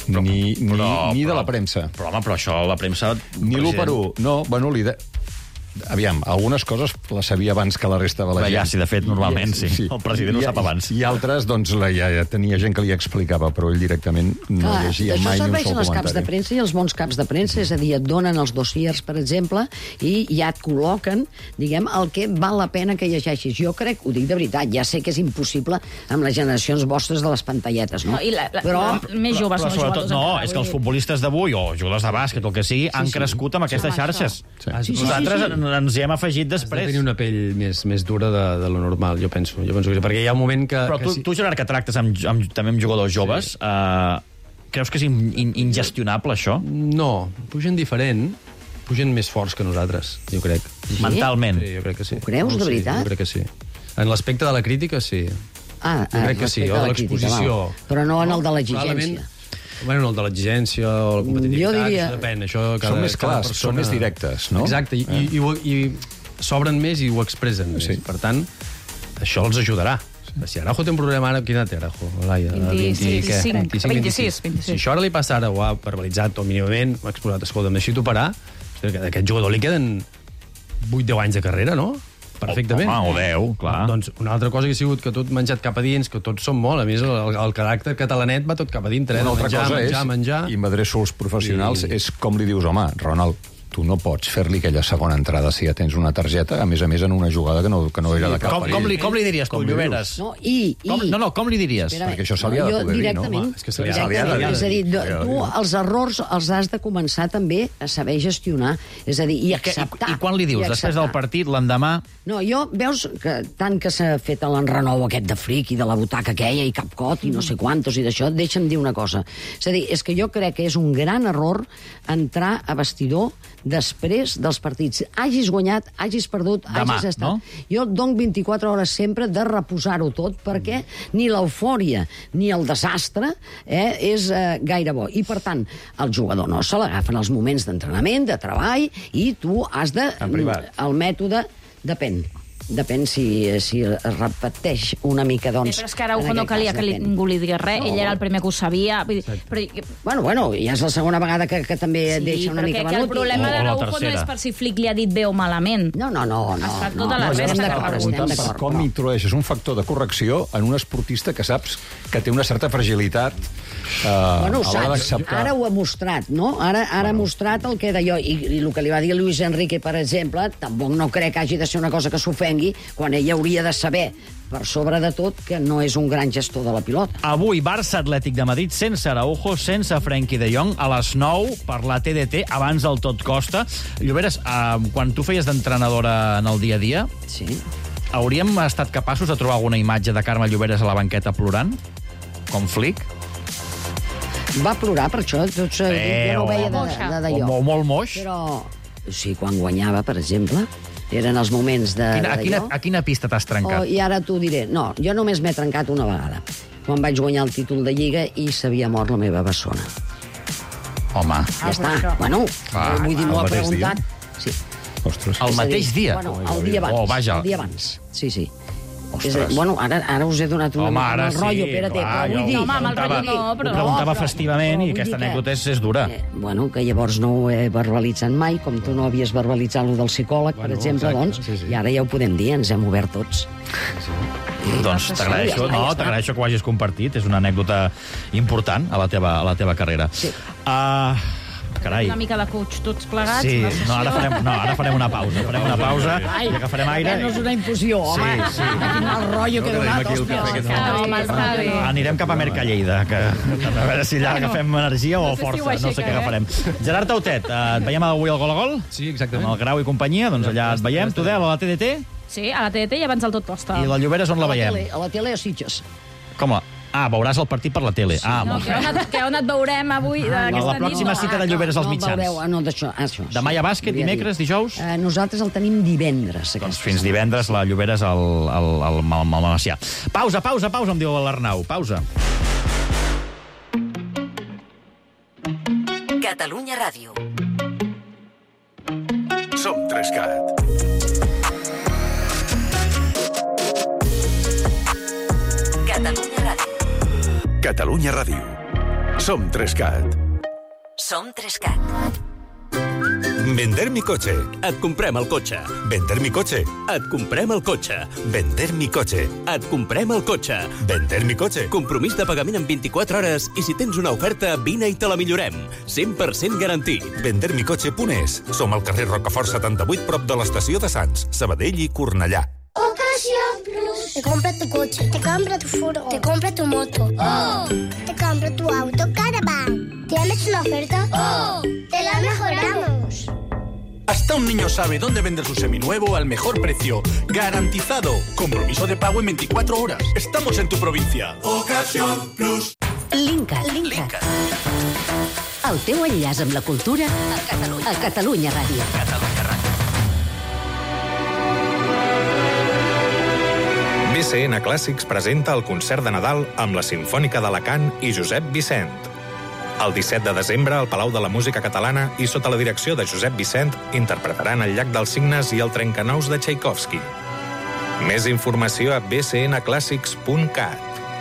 S7: ni, ni,
S1: però-
S7: ni de
S1: però-
S7: la premsa.
S1: Però, home, però això, la premsa...
S7: Ni l'u per
S1: president-
S7: u. No, bueno, li de... Aviam, algunes coses les sabia abans que la resta de la
S1: Bé,
S7: gent.
S1: ja, sí, de fet, normalment, sí. El president ho
S7: I-
S1: sap abans.
S7: I altres, doncs, la, ja, ja tenia gent que li explicava, però ell directament no
S9: Clar,
S7: llegia
S9: d'això
S7: mai ni un
S9: serveixen
S7: sol
S9: els caps de
S7: comentari.
S9: premsa i els bons caps de premsa, és a dir, et donen els dossiers, per exemple, i ja et col·loquen, diguem, el que val la pena que llegeixis. Jo crec, ho dic de veritat, ja sé que és impossible amb les generacions vostres de les pantalletes, no?
S6: No, i la- la-
S9: però...
S6: la- més joves
S1: Però
S6: no
S1: sobretot,
S6: jugadors
S1: no,
S6: encara,
S1: és que els
S6: vull dir.
S1: futbolistes d'avui, o jugadors de bàsquet, o el que sigui, han
S9: sí.
S1: crescut amb aquestes
S6: Amb això.
S1: xarxes.
S7: Sí.
S8: Ah, sí,
S1: Nosaltres
S9: sí, sí.
S1: ens hi hem afegit
S8: Has de
S1: després.
S8: tenir una pell més, més dura de, de lo normal, jo penso. Jo penso que sí, perquè hi ha un moment que...
S1: Però
S8: que
S1: tu,
S8: sí.
S1: tu Gerard, que tractes amb, amb, també amb jugadors joves, eh, creus que és in, in, ingestionable, això?
S8: No, pugen diferent, pugen més forts que nosaltres, jo crec.
S1: Mentalment.
S8: Sí, jo crec que sí.
S9: Ho creus, de
S8: sí,
S9: veritat?
S8: Jo crec que sí. En l'aspecte de la crítica, sí.
S9: Ah,
S8: Jo crec que sí,
S9: respecte
S8: o
S9: a
S8: de
S9: la crítica,
S8: l'exposició.
S9: val. Però no en el de l'exigència.
S8: Probablement- Bueno, en el de l'exigència o la competitivitat,
S9: Jo diria-
S8: això depèn. Això, cada,
S7: Són més
S8: cada
S7: clars,
S8: persona...
S7: són més directes, no?
S8: Exacte, i, i, i, ho- i s'obren més i ho expressen més.
S7: Sí.
S8: Per tant, això els ajudarà. Si Araujo té un problema ara, quina té Araujo? Laia,
S10: vint-i-cinc,
S8: què?
S10: vint-i-cinc, vint-i-sis,
S8: Si
S10: vint-i-sis.
S8: això ara li passa ara, ho ha verbalitzat o mínimament, ho ha exposat, escolta, em deixi operar, a aquest jugador li queden vuit deu anys de carrera, no? Perfectament.
S1: Home, o deu, clar.
S8: Doncs una altra cosa que ha sigut que tot menjat cap a dins, que tots som molt, a més el, el caràcter catalanet va tot cap a dintre, eh?
S7: Una altra
S8: menjar,
S7: cosa
S8: menjar,
S7: és,
S8: menjar.
S7: i m'adreço als professionals,
S8: I-
S7: és com li dius, home, Ronald, tu no pots fer-li aquella segona entrada si ja tens una targeta, a més a més en una jugada que no, que no era de cap
S1: Com,
S7: perill.
S1: com, li, com li diries tu,
S7: Com li
S1: Lloberes?
S9: No, i... i
S1: Com, no, no, com li diries?
S9: Espera,
S7: Perquè això se li ha de
S9: jo
S7: poder dir, no?
S9: directament,
S7: Home,
S8: és que se li ha-
S9: directament,
S7: se li ha de dir.
S9: és a dir,
S7: Se li ha de
S9: tu
S7: dir.
S9: els errors els has de començar també a saber gestionar, és a dir, i
S1: I, que,
S9: acceptar.
S1: i, I quan li dius?
S9: i
S1: Després del
S9: acceptar.
S1: partit, l'endemà...
S9: No, jo, veus que tant que s'ha fet l'enrenou aquest de fric i de la butaca aquella i Capcot i no sé quantos i d'això, deixa'm dir una cosa. És a dir, és que jo crec que és un gran error entrar a vestidor després dels partits. Hagis guanyat, hagis perdut,
S1: Demà,
S9: hagis estat...
S1: no?
S9: Jo et dono vint-i-quatre hores sempre de reposar-ho tot, perquè ni l'eufòria ni el desastre eh, és eh, gaire bo. I, per tant, el jugador no se l'agafen els moments d'entrenament, de treball, i tu has de...
S7: En privat.
S9: El mètode depèn. Depèn si, si es repeteix una mica,
S6: Bé,
S9: doncs...
S6: però és que Araujo
S9: en
S6: no
S9: aquest
S6: calia
S9: cas
S6: que li,
S9: depèn.
S6: ningú li digués res,
S9: No.
S6: ell era el primer que ho sabia. Vull dir, però,
S9: Bueno, bueno, ja és la segona vegada que, que també
S6: sí,
S9: deixa una
S6: però
S9: mica
S6: que, que el
S9: venut.
S6: problema
S1: O- o la
S6: d'Araujo no
S1: tercera.
S6: és per si Flick li ha dit bé o malament.
S9: No, no, no. no
S6: Es fa
S9: no,
S6: tota la
S9: no,
S6: resta
S9: estem
S6: que
S9: d'acord, estem
S6: preguntes.
S9: d'acord.
S7: Com
S9: però-
S7: introdueixes un factor de correcció en un esportista que saps que té una certa fragilitat eh,
S9: Bueno, ho
S7: a l'hora
S9: saps,
S7: d'acceptar.
S9: ara ho ha mostrat, no? Ara, ara ha mostrat el que d'allò, i, i el que li va dir Luis Enrique, per exemple, tampoc no crec que hagi de ser una cosa que s'ofengui, quan ell hauria de saber, per sobre de tot, que no és un gran gestor de la pilota.
S1: Avui, Barça Atlètic de Madrid, sense Araujo, sense Frenkie de Jong, a les nou, per la T D T, abans del tot costa. Lloberes, eh, quan tu feies d'entrenadora en el dia a dia,
S9: Sí.
S1: hauríem estat capaços de trobar alguna imatge de Carme Lloberes a la banqueta plorant? Com Flick?
S9: Va plorar per això, tots, eh,
S1: Eh,
S9: jo no ho veia
S1: o-
S9: de-
S10: moixa.
S9: de-
S1: O,
S9: d'allò.
S1: o molt moix?
S9: Però, sí, quan guanyava, per exemple, eren els moments de
S1: A quina, a,
S9: d'allò.
S1: quina, a quina pista t'has trencat?
S9: Oh, I ara t'ho diré. No, jo només m'he trencat una vegada, quan vaig guanyar el títol de Lliga i s'havia mort la meva bessona.
S1: Home,
S9: Ja està. Bueno,
S1: Clar,
S9: vull dir, m'ho
S7: el
S9: ha
S7: mateix
S9: preguntat. Sí.
S7: Ostres.
S1: el
S9: És a
S1: mateix
S9: dir,
S1: dia?
S9: Bueno, el dia abans.
S1: Oh, vaja.
S9: El dia abans, sí, sí.
S1: Ostres.
S9: És a dir, bueno, ara, ara us he donat una
S1: Home,
S9: mica
S1: ara
S9: el rotllo,
S1: sí,
S9: espérate,
S1: clar,
S9: però vull
S1: jo
S9: dir...
S6: No, home, amb el rotllo no, però-
S1: Ho preguntava
S9: però-
S1: festivament
S9: però
S1: i
S9: vull
S1: aquesta
S9: dir que-
S1: anècdota és, és dura.
S9: Eh, bueno, que llavors no ho he verbalitzat mai, com tu no havies verbalitzat lo del psicòleg,
S8: Bueno,
S9: per exemple,
S8: exacte,
S9: doncs,
S8: sí, sí.
S9: i ara ja ho podem dir, ens hem obert tots.
S1: Doncs t'agraeixo,
S9: ja està,
S1: no,
S9: ja està.
S1: t'agraeixo que ho hagis compartit. És una anècdota important a la teva, a la teva carrera.
S9: Sí.
S1: Uh, carai.
S6: Una mica de coach tots plegats.
S1: Sí,
S6: una sessió.
S1: no, ara farem, no, ara farem una pausa. Farem una pausa i agafarem aire.
S9: No és una infusió, home.
S1: Sí, sí.
S9: Quin mal rotllo que he donat,
S7: aquí el
S9: hòstia.
S7: cafè que
S10: Que no, home, està bé.
S1: Anirem cap a Mercalleda, que a veure si allà agafem energia o
S10: no sé si ho
S1: força, no sé
S10: aixeca,
S1: què
S10: eh?
S1: agafarem. Gerard Tautet, eh, et veiem avui al Gol a Gol?
S8: Sí,
S1: Amb
S8: exactament.
S1: el Grau i companyia, doncs allà et veiem. Tudel, a la T D T?
S6: Sí, a la T D T i abans del tot costa.
S1: I la Lloberes on la
S9: A la
S1: veiem?
S9: tele, a la tele a Sitges.
S1: Com la... Ah, veuràs el partit per la tele. Ah,
S6: No,
S1: molt
S6: que,
S1: bé.
S6: on et, que on et veurem avui,
S1: la
S6: aquesta nit?
S1: pròxima
S6: no.
S1: cita de Lloberes als
S9: no,
S1: mitjans.
S9: Veureu, ah, no, d'això, això.
S1: Demà hi ha bàsquet,
S9: volia
S1: dimecres,
S9: dir.
S1: dijous?
S9: Eh, nosaltres el tenim divendres.
S1: Doncs
S9: aquesta
S1: fins divendres la Lloberes al, al, al, al, al Macià. Pausa, pausa, pausa, em diu l'Arnau. Pausa.
S2: Catalunya Ràdio.
S3: Som Trescat.
S2: Catalunya Ràdio.
S3: Catalunya Ràdio. Som Trescat.
S11: Som Trescat.
S12: Vender mi coche.
S13: Et comprem el cotxe.
S12: Vender mi coche.
S13: Et comprem el cotxe.
S12: Vender mi coche.
S13: Et comprem el cotxe.
S12: Vender mi coche.
S13: Compromís de pagament en vint-i-quatre hores i si tens una oferta, vine i te la millorem. cent per cent garantit.
S12: vender mi coche punt es. Som al carrer Rocafort setanta-vuit, prop de l'estació de Sants, Sabadell i Cornellà.
S14: Ocasión Plus. Te compra tu coche, te compra tu furgo, te compra tu moto. ¡Oh! Te compra tu auto Caravan. ¿Tienes una oferta? ¡Oh! ¡Te la mejoramos!
S15: Hasta un niño sabe dónde vender su seminuevo al mejor precio. Garantizado. Compromiso de pago en veinticuatro horas. Estamos en tu provincia.
S14: Ocasión Plus.
S11: Linkat. Linkat. El teu enllaç amb la cultura a Catalunya, a Catalunya Ràdio. Catalunya Ràdio.
S16: B C N Clàssics presenta el concert de Nadal amb la Simfònica d'Alacant i Josep Vicent. El disset de desembre, al Palau de la Música Catalana i sota la direcció de Josep Vicent, interpretaran el Llac dels Cignes i el Trencanous de Tchaikovsky. Més informació a b c n clàssics punt cat.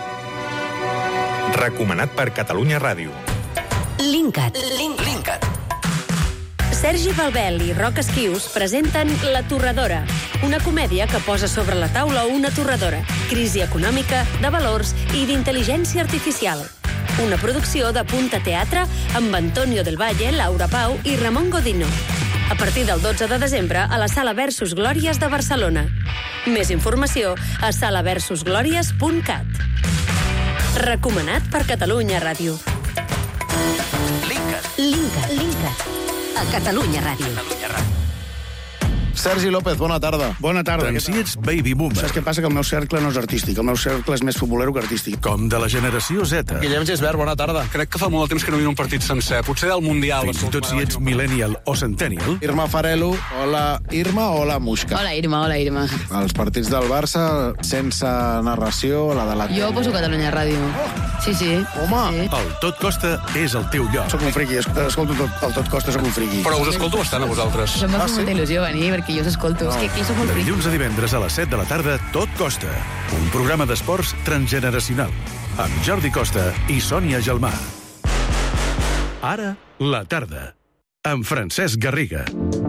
S16: Recomanat per Catalunya Ràdio.
S11: Linkat. Linkat. Sergi Balbel i Roc Esquius presenten La Torradora, una comèdia que posa sobre la taula una torradora, crisi econòmica, de valors i d'intel·ligència artificial. Una producció de Punta Teatre amb Antonio del Valle, Laura Pau i Ramon Godino. A partir del dotze de desembre a la Sala Versus Glòries de Barcelona. Més informació a sala versus glòries punt cat. Recomanat per Catalunya Ràdio.
S15: Linkat.
S11: Linkat. Linkat. A Catalunya Ràdio.
S15: Catalunya Ràdio.
S17: Sergi López, bona tarda.
S3: Bona tarda. Tant si ets baby boomer.
S17: Saps què passa? Que el meu cercle no és artístic. El meu cercle és més futbolero que artístic.
S3: Com de la generació Z.
S15: Guillem Gisbert, bona tarda. Crec que fa molt de temps que no miro un partit sencer. Potser del Mundial.
S3: Fins i tot si ets millennial o centennial.
S17: Irma Farelo, hola Irma, hola Muixca.
S10: Hola Irma, hola Irma.
S17: Els partits del Barça, sense narració, la de la...
S10: Jo poso Catalunya Ràdio. Sí, sí.
S17: Home!
S10: Sí.
S3: El Tot Costa és el teu lloc.
S17: Soc un friqui, escolto tot, el Tot Costa, soc un friqui.
S15: Però us escolto bastant a vosaltres.
S10: Això m'ha
S17: Ah,
S10: fet
S17: sí?
S10: molta il·lusió venir, perquè jo us escolto. És que aquí sóc molt
S3: De
S10: friqui.
S3: dilluns a divendres a les set de la tarda, Tot Costa. Un programa d'esports transgeneracional. Amb Jordi Costa i Sònia Gelmà. Ara, la tarda. Amb Francesc Garriga.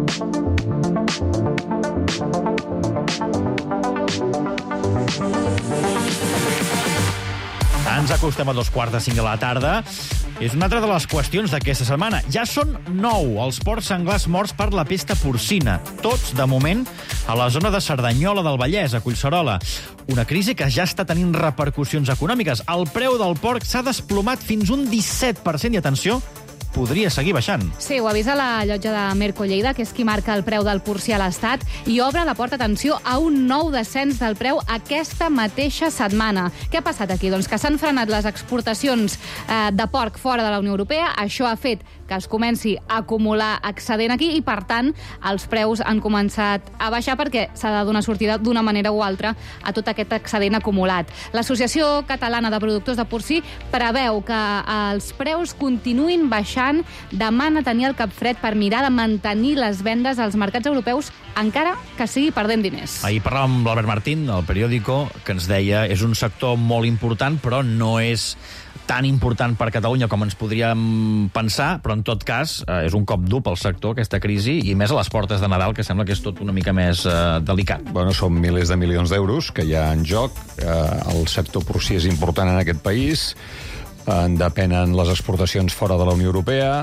S1: Ens acostem a dos quarts de cinc de la tarda. És una altra de les qüestions d'aquesta setmana. Ja són nou els porcs senglars morts per la pesta porcina. Tots, de moment, a la zona de Cerdanyola del Vallès, a Collserola. Una crisi que ja està tenint repercussions econòmiques. El preu del porc s'ha desplomat fins un disset per cent i, atenció, podria seguir baixant.
S18: Sí, ho avisa la llotja de Merco Lleida, que és qui marca el preu del porcí a l'Estat, i obre la porta, atenció, a un nou descens del preu aquesta mateixa setmana. Què ha passat aquí? Doncs que s'han frenat les exportacions eh, de porc fora de la Unió Europea. Això ha fet que es comenci a acumular excedent aquí i, per tant, els preus han començat a baixar perquè s'ha de donar sortida d'una manera o altra a tot aquest excedent acumulat. L'Associació Catalana de Productors de Porcí preveu que els preus continuïn baixant, demana tenir el cap fred per mirar de mantenir les vendes als mercats europeus, encara que sigui perdent diners.
S1: Ahir parlàvem amb l'Albert Martín, del periòdico, que ens deia és un sector molt important, però no és tan important per Catalunya com ens podríem pensar, però en tot cas eh, és un cop dur pel sector, aquesta crisi, i més a les portes de Nadal, que sembla que és tot una mica més eh, delicat.
S7: Bueno, són milers de milions d'euros que hi ha en joc. Eh, el sector porcí és important en aquest país. En depenen les exportacions fora de la Unió Europea.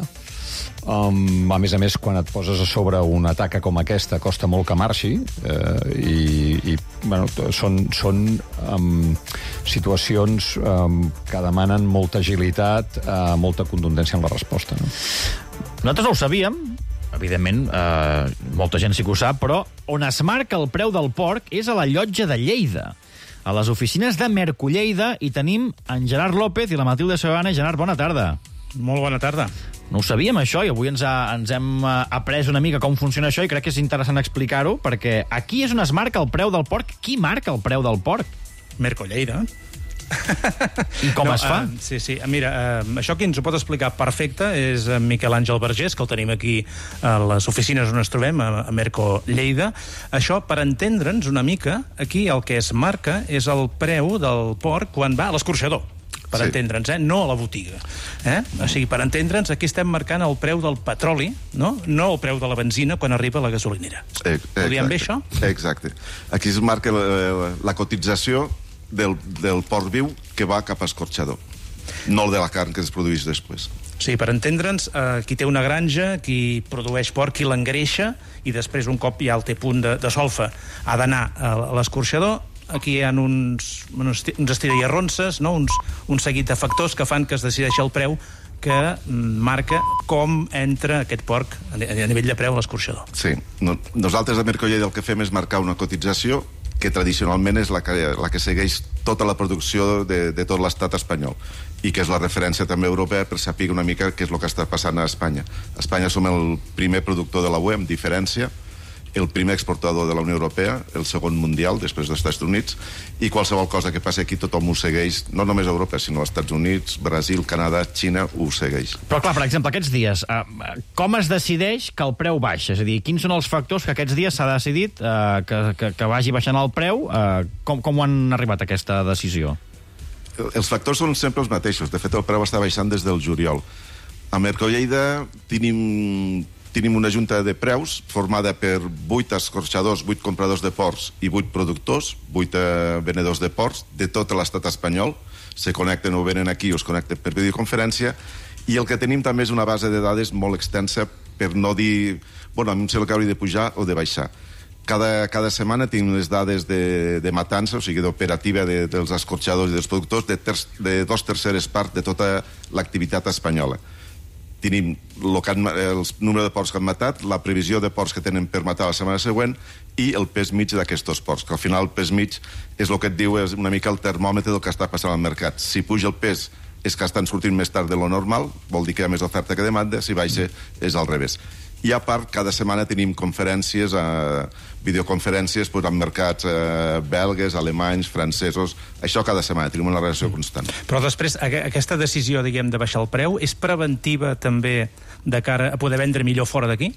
S7: Um, a més a més, quan et poses a sobre una taca com aquesta, costa molt que marxi, eh, i, i bueno, són, són um, situacions um, que demanen molta agilitat, uh, molta contundència en la resposta. No?
S1: Nosaltres ho sabíem, evidentment, eh, molta gent sí que ho sap, però on es marca el preu del porc és a la llotja de Lleida. A les oficines de Merco Lleida hi tenim en Gerard López i la Matilde Seoane. Gerard, bona tarda.
S19: Molt bona tarda.
S1: No ho sabíem, això, i avui ens, ha, ens hem après una mica com funciona això, i crec que és interessant explicar-ho, perquè aquí és on es marca el preu del porc. Qui marca el preu del porc?
S19: Merco Lleida.
S1: I com no, es fa?
S19: Uh, sí, sí. Mira, uh, això qui ens ho pot explicar perfecte és Miquel Àngel Vergés, que el tenim aquí a les oficines on ens trobem, a, a Merco Lleida. Això, per entendre'ns una mica, aquí el que es marca és el preu del porc quan va a l'escorxador. per sí. entendre'ns, eh? No a la botiga. Eh? O sigui, per entendre'ns, aquí estem marcant el preu del petroli, no? No el preu de la benzina quan arriba a la gasolinera.
S20: Eh,
S19: Ho diem bé, això?
S20: Exacte. Aquí es marca la, la cotització del, del porc viu que va cap a escorxador, no el de la carn que es produeix després.
S19: Sí, per entendre'ns, eh, qui té una granja, qui produeix porc, qui l'engreixa, i després, un cop ja el té punt de, de solfa, ha d'anar a l'escorxador. Aquí hi ha uns, uns, uns estiraierronses, no? uns, un seguit de factors que fan que es decideixi el preu que marca com entra aquest porc a nivell de preu a l'escorxador.
S20: Sí. No, nosaltres a Mercolleda el que fem és marcar una cotització que tradicionalment és la que, la que segueix tota la producció de, de tot l'estat espanyol i que és la referència també europea per saber una mica què és el que està passant a Espanya. A Espanya som el primer productor de la U E, amb diferència, el primer exportador de la Unió Europea, el segon mundial, després dels Estats Units, i qualsevol cosa que passi aquí tothom ho segueix, no només a Europa, sinó als Estats Units, Brasil, Canadà, Xina, ho segueix.
S1: Però clar, per exemple, aquests dies, eh, com es decideix que el preu baixa? És a dir, quins són els factors que aquests dies s'ha decidit eh, que, que, que vagi baixant el preu? Eh, com, com ho han arribat a aquesta decisió?
S20: Els factors són sempre els mateixos. De fet, el preu està baixant des del juliol. A Mercolleda tenim, tenim una junta de preus formada per vuit escorxadors, vuit compradors de porcs i vuit productors, vuit eh, venedors de porcs de tot l'estat espanyol. Se connecten o venen aquí o es connecten per videoconferència. I el que tenim també és una base de dades molt extensa per no dir, bueno, a mi em sembla que hauria de pujar o de baixar. Cada, cada setmana tenim les dades de, de matança, o sigui, d'operativa de, dels escorxadors i dels productors, de, ter, de dos terceres parts de tota l'activitat espanyola. Tenim el que han, el número de porcs que han matat, la previsió de porcs que tenen per matar la setmana següent i el pes mig d'aquests porcs, que al final el pes mig és el que et diu, és una mica el termòmetre del que està passant al mercat. Si puja el pes és que estan sortint més tard de lo normal, vol dir que hi ha més oferta que demanda, si baixa és al revés. I a part, cada setmana tenim conferències, eh, videoconferències pues, amb mercats eh, belgues, alemanys, francesos. Això cada setmana, tenim una relació constant.
S19: Però després, aquesta decisió, diguem, de baixar el preu, és preventiva també de cara a poder vendre millor fora d'aquí?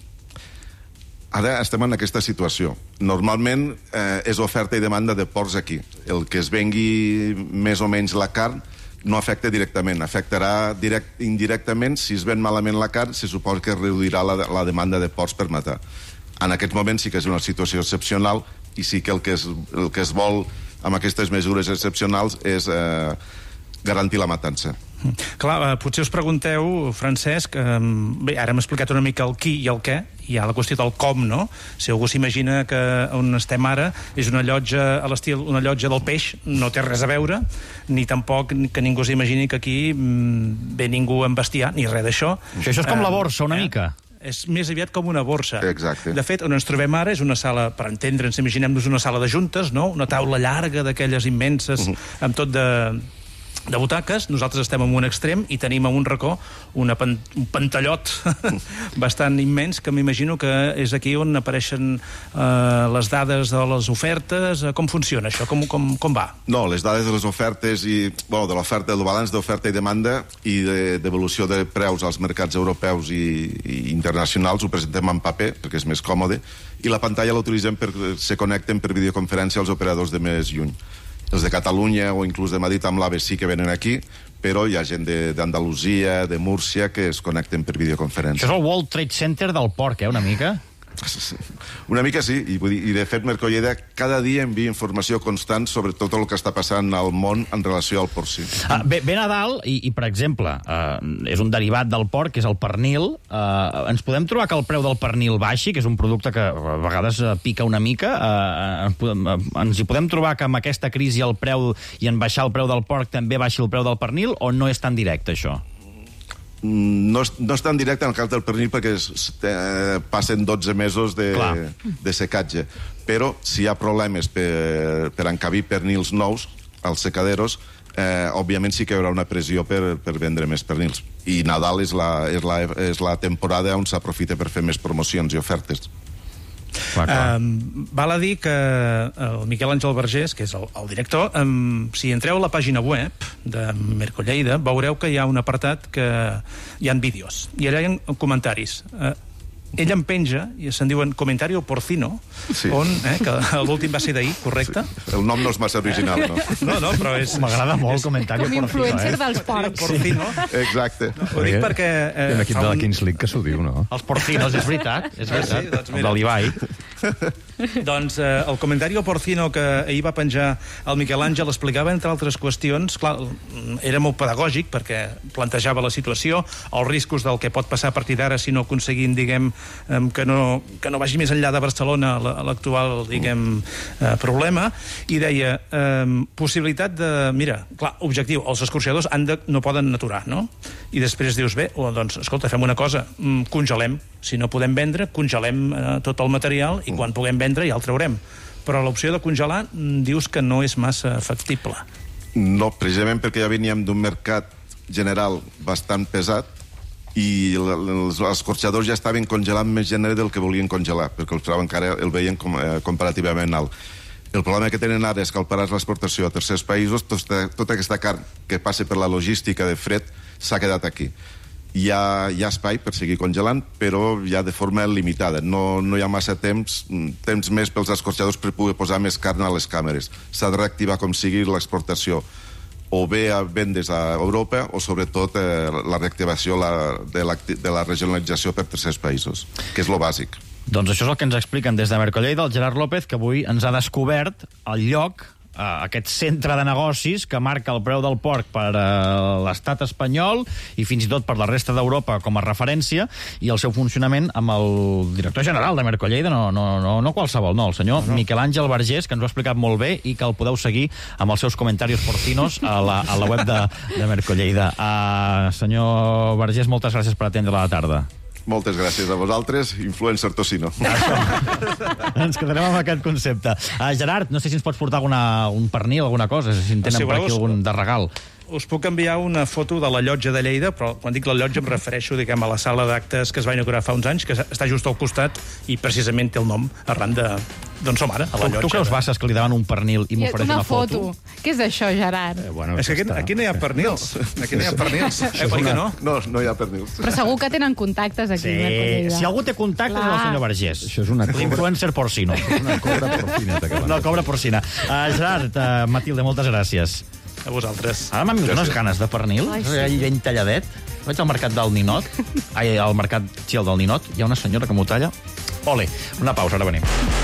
S20: Ara estem en aquesta situació. Normalment eh, és oferta i demanda de porcs aquí. El que es vengui més o menys la carn no afecta directament, afectarà direct, indirectament. Si es ven malament la carn, se suposa que reduirà la, la demanda de porcs per matar. En aquest moment sí que és una situació excepcional i sí que el que es, el que es vol amb aquestes mesures excepcionals és eh, garantir la matança.
S19: Clar, eh, potser us pregunteu, Francesc, eh, bé, ara hem explicat una mica el qui i el què, hi ha la qüestió del com, no? Si algú s'imagina que on estem ara és una llotja a l'estil, una llotja del peix, no té res a veure, ni tampoc que ningú s'imagini que aquí mm, ve ningú amb bestiar, ni res d'això.
S1: Això, això és com eh, la borsa, una eh? mica.
S19: És més aviat com una borsa.
S20: Exacte.
S19: De fet, on ens trobem ara és una sala, per entendre'ns, imaginem-nos una sala de juntes, no? Una taula llarga d'aquelles immenses, uh-huh. amb tot de... de butaques, nosaltres estem en un extrem i tenim en un racó una pan un pantallot bastant immens que m'imagino que és aquí on apareixen eh, les dades de les ofertes. Com funciona això? Com, com, com va?
S20: No, les dades de les ofertes i bueno, de l'oferta, del balanç d'oferta i demanda i d'evolució de, de preus als mercats europeus i, i internacionals ho presentem en paper perquè és més còmode i la pantalla l'utilitzem per se connecten per videoconferència als operadors de més lluny. Els de Catalunya o inclús de Madrid amb l'AVE sí que venen aquí, però hi ha gent d'Andalusia, de, de Múrcia, que es connecten per videoconferència.
S1: Això és el World Trade Center del porc, eh, una mica?
S20: Una mica sí, i, vull dir, i de fet Mercolleda cada dia envia informació constant sobre tot el que està passant al món en relació al porcí.
S1: Ah, ve, ve Nadal i, i, per exemple, eh, és un derivat del porc, que és el pernil. Eh, ens podem trobar que el preu del pernil baixi, que és un producte que a vegades pica una mica. Eh, ens hi podem trobar que amb aquesta crisi el preu i en baixar el preu del porc també baixi el preu del pernil, o no és tan directe, això?
S20: No és, no és tan directe en el cas del pernil perquè es, eh, passen dotze mesos de, de secatge. Però si hi ha problemes per, per encabir pernils nous als secaderos, eh, òbviament sí que hi haurà una pressió per, per vendre més pernils. I Nadal és la, és la, és la temporada on s'aprofita per fer més promocions i ofertes.
S19: Clar, clar. Um, val a dir que el Miquel Àngel Vergés, que és el, el director, um, si entreu a la pàgina web de Mercolleda, veureu que hi ha un apartat que hi ha vídeos, i allà hi ha comentaris. Uh, ell em penja, i se'n diuen Comentario Porcino,
S20: Sí.
S19: on, eh, que l'últim va ser d'ahir, correcte?
S20: El nom no és massa original, no?
S19: No, no, però és...
S1: M'agrada molt Comentario
S18: Com
S1: Porcino,
S18: influencer
S1: eh?
S18: dels porcs.
S19: Porcino.
S20: Exacte.
S19: Ho dic perquè...
S7: Hi ha
S19: Eh,
S7: l'equip
S19: fa
S7: de la
S19: un-
S7: Kings League que s'ho diu, no?
S1: Els porcinos, és veritat, és
S19: Ah, sí?
S1: veritat.
S19: Doncs
S1: El
S19: mira.
S1: de l'Ibai.
S19: Doncs eh, el Comentario Porcino que ahir va penjar el Miquel Àngel explicava, entre altres qüestions, clar, era molt pedagògic perquè plantejava la situació, els riscos del que pot passar a partir d'ara si no aconseguim, diguem, eh, que, no, que no vagi més enllà de Barcelona la- l'actual, diguem, eh, problema, i deia, eh, possibilitat de... Mira, clar, objectiu, els escorxadors han de, no poden aturar, no? I després dius, bé, oh, doncs, escolta, fem una cosa, mm, congelem. Si no podem vendre, congelem eh, tot el material i quan puguem vendre ja el traurem. Però l'opció de congelar mm, dius que no és massa factible.
S20: No, precisament perquè ja veníem d'un mercat general bastant pesat i l- els escorxadors ja estaven congelant més gènere del que volien congelar, perquè el preu encara el veien com, eh, comparativament alt. El problema que tenen ara és que al parar l'exportació a tercers països, tota, tota aquesta carn que passa per la logística de fred s'ha quedat aquí. Hi ha, hi ha espai per seguir congelant, però ja de forma limitada. No, no hi ha massa temps, temps més pels escorxadors per poder posar més carn a les càmeres. S'ha de reactivar com sigui l'exportació, o bé a vendes a Europa, o sobretot eh, la reactivació la, de, la, de la regionalització per tercers països, que és lo bàsic.
S1: Doncs això és el que ens expliquen des de Mercolleda, el Gerard López, que avui ens ha descobert el lloc, eh, aquest centre de negocis que marca el preu del porc per a l'estat espanyol i fins i tot per la resta d'Europa com a referència, i el seu funcionament amb el director general de Mercolleda, no, no, no, no qualsevol, no, el senyor no, no. Miquel Àngel Vergés, que ens ho ha explicat molt bé i que el podeu seguir amb els seus comentaris porcinos a la, a la web de, de Mercolleda. Uh, senyor Vergés, moltes gràcies per atendre la tarda.
S20: Moltes gràcies a vosaltres, influencer tocino.
S1: Ens quedarem amb aquest concepte. Uh, Gerard, no sé si ens pots portar alguna, un pernil, alguna cosa, si en tenen
S19: Si
S1: per aquí
S19: voleu,
S1: algun de regal.
S19: Us puc enviar una foto de la llotja de Lleida, però quan dic la llotja em refereixo, diguem, a la sala d'actes que es va inaugurar fa uns anys, que està just al costat i precisament té el nom arran de d'on som ara, a la
S1: Tu,
S19: llotja.
S1: tu creus, Bassas, que li daven un pernil i
S18: I
S1: m'ofereix
S18: una
S1: una foto?
S18: foto. Què és això, Gerard?
S7: Eh, bueno,
S19: És que aquí, aquí no hi ha pernils. Aquí no hi ha pernils. Eh, oi que no?
S20: No, no hi ha pernils.
S18: Però segur que tenen contactes aquí.
S1: Sí,
S18: Mercolleda.
S1: si algú té contacte és el
S18: Clar.
S1: senyor Vergés.
S7: Això és una cobra,
S1: L'influencer porcino.
S7: una cobra porcineta que
S1: Una cobra porcina. Uh, Gerard, uh, Matilde, moltes gràcies.
S19: A vosaltres.
S1: Ara m'han vingut unes ganes de pernil,
S18: Ai, sí.
S1: allà ben talladet. Vaig al mercat del Ninot, ai, al mercat, sí, el del Ninot, hi ha una senyora que m'ho talla. Ole, una pausa, ara venim.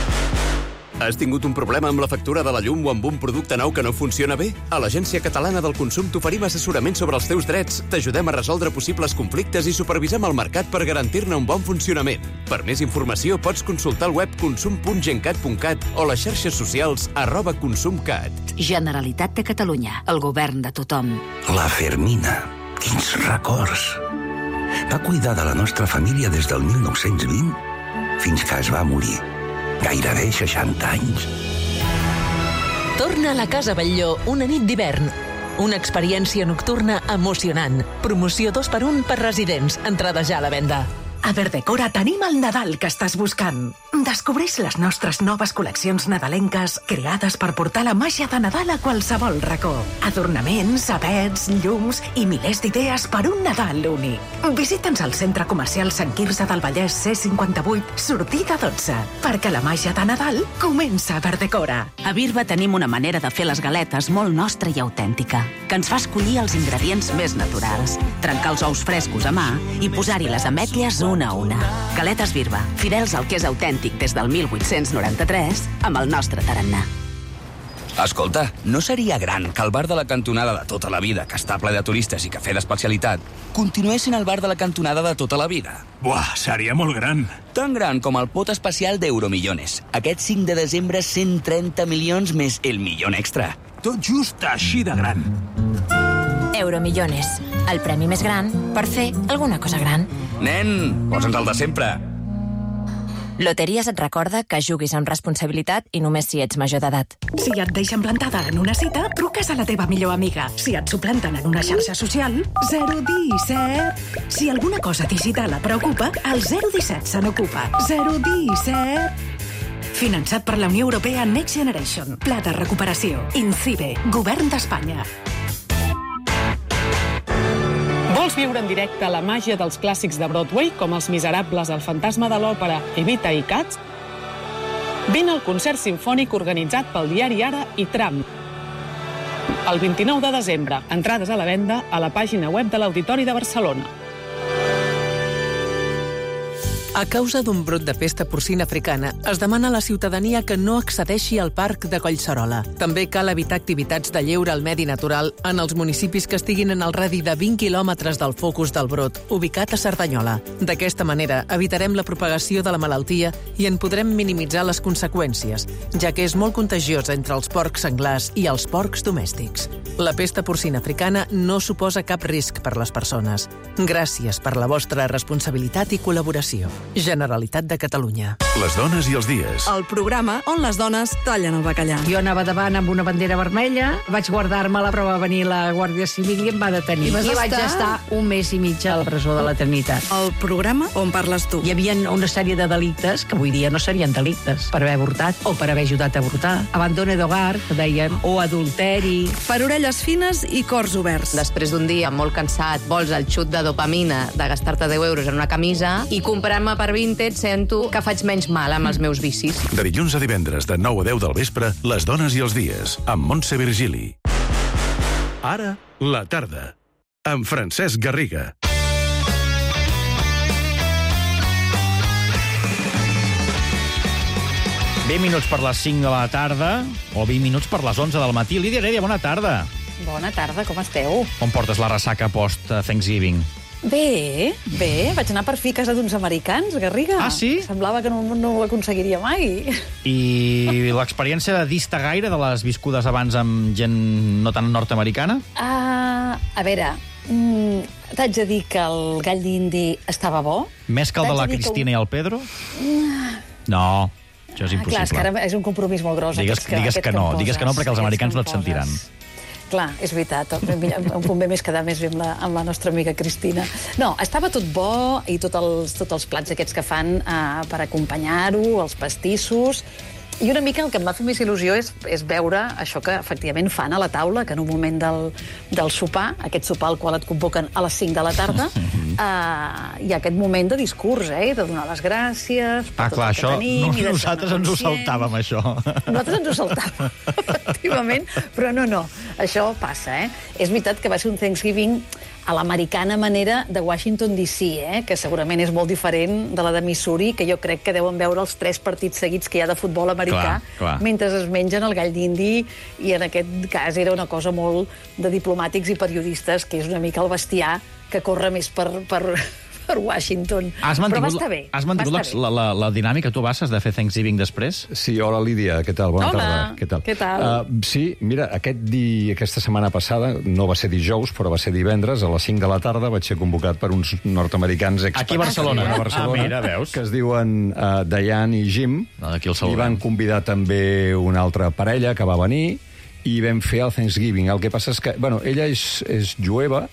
S13: Has tingut un problema amb la factura de la llum o amb un producte nou que no funciona bé? A l'Agència Catalana del Consum t'oferim assessorament sobre els teus drets. T'ajudem a resoldre possibles conflictes i supervisem el mercat per garantir-ne un bon funcionament. Per més informació pots consultar el web consum punt gencat punt cat o les xarxes socials arroba consumcat.
S2: Generalitat de Catalunya, el govern de tothom.
S21: La Fermina. Quins records. Va cuidar de la nostra família des del mil nou-cents vint fins que es va morir. Gairebé seixanta anys.
S22: Torna a la Casa Batlló una nit d'hivern. Una experiència nocturna emocionant. Promoció dos per un per residents. Entrada ja a la venda.
S23: A Verdecora tenim el Nadal que estàs buscant. Descobreix les nostres noves col·leccions nadalenques creades per portar la màgia de Nadal a qualsevol racó. Adornaments, avets, llums i milers d'idees per un Nadal únic. Visita'ns al centre comercial Sant Quirze del Vallès C cinquanta-vuit, sortida dotze, perquè la màgia de Nadal comença a Verdecora.
S24: A Birba tenim una manera de fer les galetes molt nostra i autèntica, que ens fa escollir els ingredients més naturals, trencar els ous frescos a mà i posar-hi les ametlles una a una. Galetes Birba, fidels al que és autèntic des del mil vuit-cents noranta-tres, amb el nostre tarannà.
S25: Escolta, no seria gran que el bar de la cantonada de tota la vida, que està ple de turistes i cafè d'especialitat, continués sent el bar de la cantonada de tota la vida?
S15: Buah, seria molt gran.
S25: Tan gran com el pot especial d'Euromillones. Aquest cinc de desembre, cent trenta milions més el milió extra.
S15: Tot just així de gran.
S26: Euromillones, el premi més gran per fer alguna cosa gran.
S25: Nen, posa'ns el de sempre.
S26: Loteries et recorda que juguis amb responsabilitat i només si ets major d'edat.
S23: Si et deixen plantada en una cita, truques a la teva millor amiga. Si et suplanten en una xarxa social, zero disset. Si alguna cosa digital et preocupa, el zero disset se n'ocupa. zero disset. Finançat per la Unió Europea Next Generation. Pla de recuperació. INCIBE. Govern d'Espanya.
S27: Vols
S4: viure en directe la màgia dels clàssics de Broadway, com Els Miserables, El fantasma de l'òpera, Evita i Cats, vine al concert simfònic organitzat pel diari Ara i Tram. El vint-i-nou de desembre, entrades a la venda a la pàgina web de l'Auditori de Barcelona.
S22: A causa d'un brot de pesta porcina africana, es demana a la ciutadania que no accedeixi al parc de Collserola. També cal evitar activitats de lleure al medi natural en els municipis que estiguin en el radi de vint quilòmetres del focus del brot, ubicat a Cerdanyola. D'aquesta manera, evitarem la propagació de la malaltia i en podrem minimitzar les conseqüències, ja que és molt contagiosa entre els porcs senglars i els porcs domèstics. La pesta porcina africana no suposa cap risc per les persones. Gràcies per la vostra responsabilitat i col·laboració. Generalitat de Catalunya.
S3: Les dones i els dies.
S5: El programa on les dones tallen el bacallà.
S6: Jo anava davant amb una bandera vermella, vaig guardar-me-la, però va venir la Guàrdia Civil i em va detenir.
S5: I vas
S6: I
S5: estar...
S6: vaig estar un mes i mig a la presó de la Trinitat.
S5: El programa on parles tu.
S6: Hi havia una sèrie de delictes que avui dia no serien delictes, per haver avortat o per haver ajudat a avortar. Abandone d'hogar, que dèiem, o adulteri.
S5: Per orelles fines i cors oberts.
S8: Després d'un dia molt cansat, vols el xut de dopamina de gastar-te deu euros en una camisa i comprar-me per Vinted sento que faig menys mal amb els meus vicis.
S3: De dilluns a divendres, de nou a deu del vespre, Les dones i els dies, amb Montse Virgili. Ara, la tarda, amb Francesc Garriga.
S1: vint minuts per les cinc de la tarda, o vint minuts per les onze del matí. Lídia Heredia, bona tarda.
S9: Bona tarda, com esteu?
S1: Com portes la ressaca post-Thanksgiving?
S9: Bé, bé. Vaig anar per fi a casa d'uns americans, Garriga.
S1: Ah, sí?
S9: Semblava que no, no ho aconseguiria mai.
S1: I l'experiència de dista gaire de les viscudes abans amb gent no tan nord-americana?
S9: Uh, a veure, mm, t'haig de dir que el gall d'indi estava bo.
S1: Més que el de la Cristina un... i el Pedro? No, això és impossible.
S9: Clar, és que ara és un compromís molt gros.
S1: Digues que, digues que, que no, digues que no, perquè els americans no et sentiran.
S9: Clar, és veritat, em convé més quedar més bé amb la, amb la nostra amiga Cristina. No, estava tot bo i tots els, tots els plats aquests que fan uh, per acompanyar-ho, els pastissos. I una mica el que em va fer més il·lusió és, és veure això que efectivament fan a la taula, que en un moment del, del sopar, aquest sopar al qual et convoquen a les cinc de la tarda, uh, hi ha aquest moment de discurs, eh, de donar les gràcies per
S1: ah,
S9: tot
S1: clar,
S9: el que
S1: això,
S9: tenim.
S1: No,
S9: I
S1: nosaltres ens ho saltàvem, això.
S9: Nosaltres ens ho saltàvem, efectivament, però no, no, això passa, eh? És veritat que va ser un Thanksgiving a l'americana manera de Washington D C, eh? Que segurament és molt diferent de la de Missouri, que jo crec que deuen veure els tres partits seguits que hi ha de futbol americà,
S1: clar, clar. mentre
S9: es mengen el gall d'indi, i en aquest cas era una cosa molt de diplomàtics i periodistes, que és una mica el bestiar que corre més per... per per Washington.
S1: Has mantingut,
S9: però va estar bé.
S1: Has mantingut la, la, la dinàmica? Tu passes de fer Thanksgiving després?
S7: Sí, hola, Lídia, què tal? Bona
S9: hola.
S7: tarda. Què tal?
S9: Què tal?
S7: Uh, sí, mira, aquest di, aquesta setmana passada, no va ser dijous, però va ser divendres, a les cinc de la tarda, vaig ser convocat per uns nord-americans experts.
S1: Aquí a Barcelona.
S7: A Barcelona,
S1: ah, mira, veus?
S7: Que es diuen uh, Diane i Jim.
S1: No, aquí el
S7: I van convidar també una altra parella que va venir i vam fer el Thanksgiving. El que passa és que, bueno, ella és, és jueva,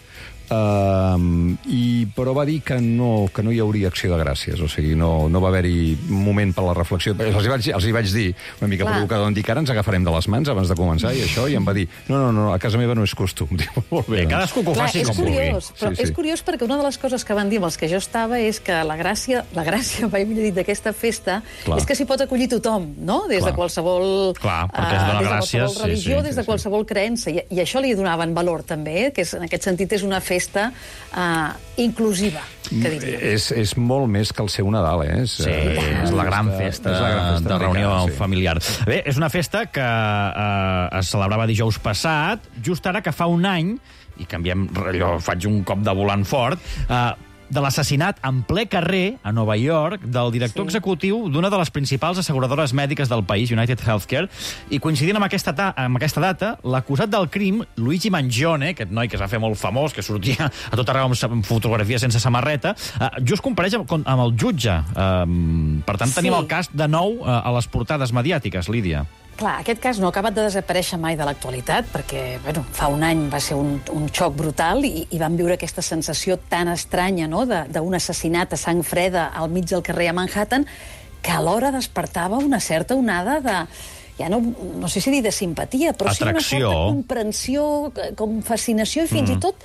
S7: Uh, i, però va dir que no, que no hi hauria acció de gràcies, o sigui, no, no va haver-hi un moment per la reflexió. Els hi vaig, els hi vaig dir, una mica provocador, dir que ara ens agafarem de les mans abans de començar i això, i em va dir, no, no, no, a casa meva no és costum. Diu, molt bé,
S1: bé, cadascú que ho faci com vulgui.
S9: Curiós, però sí, sí. És curiós perquè una de les coses que van dir amb els que jo estava és que la gràcia, la gràcia, mai millor dit, d'aquesta festa, clar, és que s'hi pot acollir tothom, no? Des clar. de qualsevol...
S1: Clar, perquè es dona
S9: uh, des de
S1: gràcies.
S9: qualsevol religió,
S1: sí, sí,
S9: des de
S1: sí,
S9: qualsevol sí. creença. I, I això li donaven valor, també, eh? Que és, en aquest sentit és una festa Uh, inclusiva, que diríem.
S7: És, és molt més que el seu Nadal, eh? És,
S1: sí, uh, és la gran festa, la gran festa de reunió sí. familiar. Bé, és una festa que uh, es celebrava dijous passat, just ara que fa un any, i canviem, jo faig un cop de volant fort, uh, de l'assassinat en ple carrer, a Nova York, del director sí. executiu d'una de les principals asseguradores mèdiques del país, United Healthcare, i coincidint amb aquesta, amb aquesta data, l'acusat del crim, Luigi Mangione, aquest noi que es va fer molt famós, que sortia a tot arreu amb fotografies sense samarreta, uh, just compareix amb, amb el jutge. Uh, per tant, tenim sí. el cas de nou uh, a les portades mediàtiques, Lídia.
S9: Clar, aquest cas no ha acabat de desaparèixer mai de l'actualitat, perquè bueno, fa un any va ser un, un xoc brutal i, i vam viure aquesta sensació tan estranya, no?, d'un assassinat a sang freda al mig del carrer a Manhattan, que alhora despertava una certa onada de... ja no, no sé si dir de simpatia, però
S1: atracció.
S9: Sí una certa comprensió, com fascinació i fins mm. i tot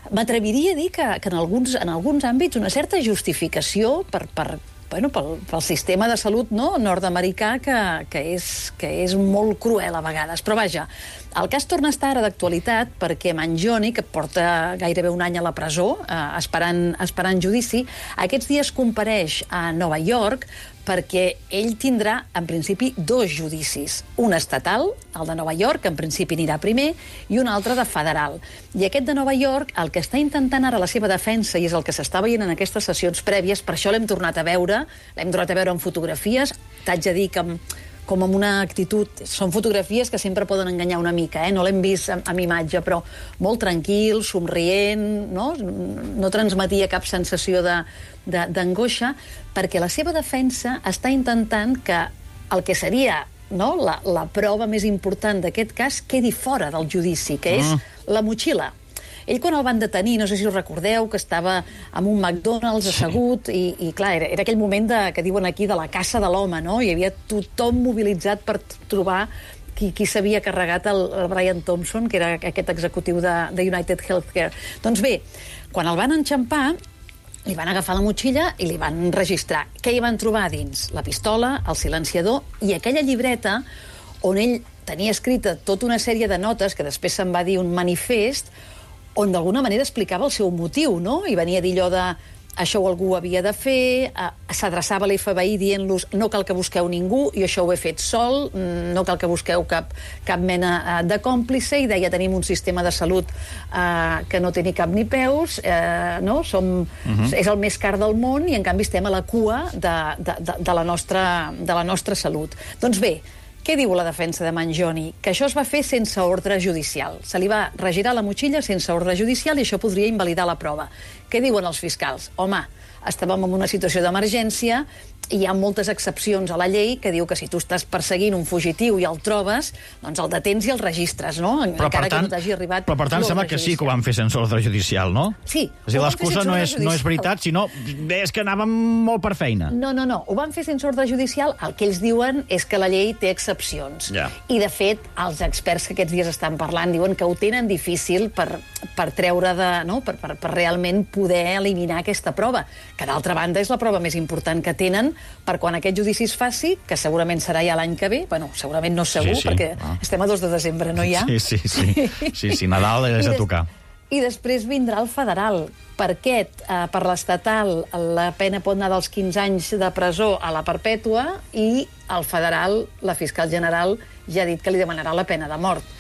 S9: m'atreviria a dir que, que en, alguns, en alguns àmbits una certa justificació per, per, bueno, pel, pel sistema de salut, no, nord-americà, que, que, és, que és molt cruel a vegades. Però vaja, el cas torna a estar ara d'actualitat perquè Mangione, que porta gairebé un any a la presó, eh, esperant, esperant judici, aquests dies compareix a Nova York perquè ell tindrà, en principi, dos judicis. Un estatal, el de Nova York, que en principi anirà primer, i un altre de federal. I aquest de Nova York, el que està intentant ara la seva defensa, i és el que s'està veient en aquestes sessions prèvies, per això l'hem tornat a veure, l'hem tornat a veure en fotografies, t'haig de dir que com amb una actitud, són fotografies que sempre poden enganyar una mica, eh? No l'hem vist amb, amb imatge, però molt tranquil, somrient, no, no transmetia cap sensació de, de, d'angoixa, perquè la seva defensa està intentant que el que seria, no, la, la prova més important d'aquest cas quedi fora del judici, que és mm. la motxilla. Ell, quan el van detenir, no sé si us recordeu, que estava en un McDonald's assegut, i, i clar, era, era aquell moment de, que diuen aquí de la caça de l'home, no? Hi havia tothom mobilitzat per trobar qui, qui s'havia carregat el, el Brian Thompson, que era aquest executiu de, de United Healthcare. Doncs bé, quan el van enxampar, li van agafar la motxilla i li van registrar. Què hi van trobar dins? La pistola, el silenciador i aquella llibreta on ell tenia escrita tota una sèrie de notes, que després se'n va dir un manifest, on d'alguna manera explicava el seu motiu, no? I venia a dir allò de això algú havia de fer, eh, s'adreçava a l'F B I dient-los no cal que busqueu ningú, i això ho he fet sol, no cal que busqueu cap, cap mena de còmplice, i deia tenim un sistema de salut eh, que no té ni cap ni peus, eh, no? Som, uh-huh. és el més car del món i en canvi estem a la cua de, de, de, de, la, nostra, de la nostra salut. Doncs bé, què diu la defensa de Mangione? Que això es va fer sense ordre judicial. Se li va regirar la motxilla sense ordre judicial i això podria invalidar la prova. Què diuen els fiscals? Home, estàvem en una situació d'emergència i hi ha moltes excepcions a la llei que diu que si tu estàs perseguint un fugitiu i el trobes, doncs el detens i el registres, no?
S1: Però,
S9: encara
S1: tant,
S9: que no t'hagi arribat...
S1: Però per tant sembla que sí que ho van fer sense ordre judicial, no?
S9: Sí.
S1: És a dir, l'excusa no, és, no és veritat, sinó bé, és que anàvem molt per feina.
S9: No, no, no. Ho van fer sense ordre judicial. El que ells diuen és que la llei té excepcions.
S1: Ja.
S9: I, de fet, els experts que aquests dies estan parlant diuen que ho tenen difícil per, per treure de... No? Per, per, per realment poder eliminar aquesta prova, que d'altra banda és la prova més important que tenen per quan aquest judici es faci, que segurament serà ja l'any que ve, bueno, segurament no segur,
S1: sí, sí.
S9: perquè
S1: ah.
S9: estem a dos de desembre, no hi ha?
S1: Sí, sí, sí. Sí, sí, Nadal és a tocar.
S9: I després vindrà el federal. Per aquest, eh, per l'estatal, la pena pot anar dels quinze anys de presó a la perpètua i el federal, la fiscal general, ja ha dit que li demanarà la pena de mort.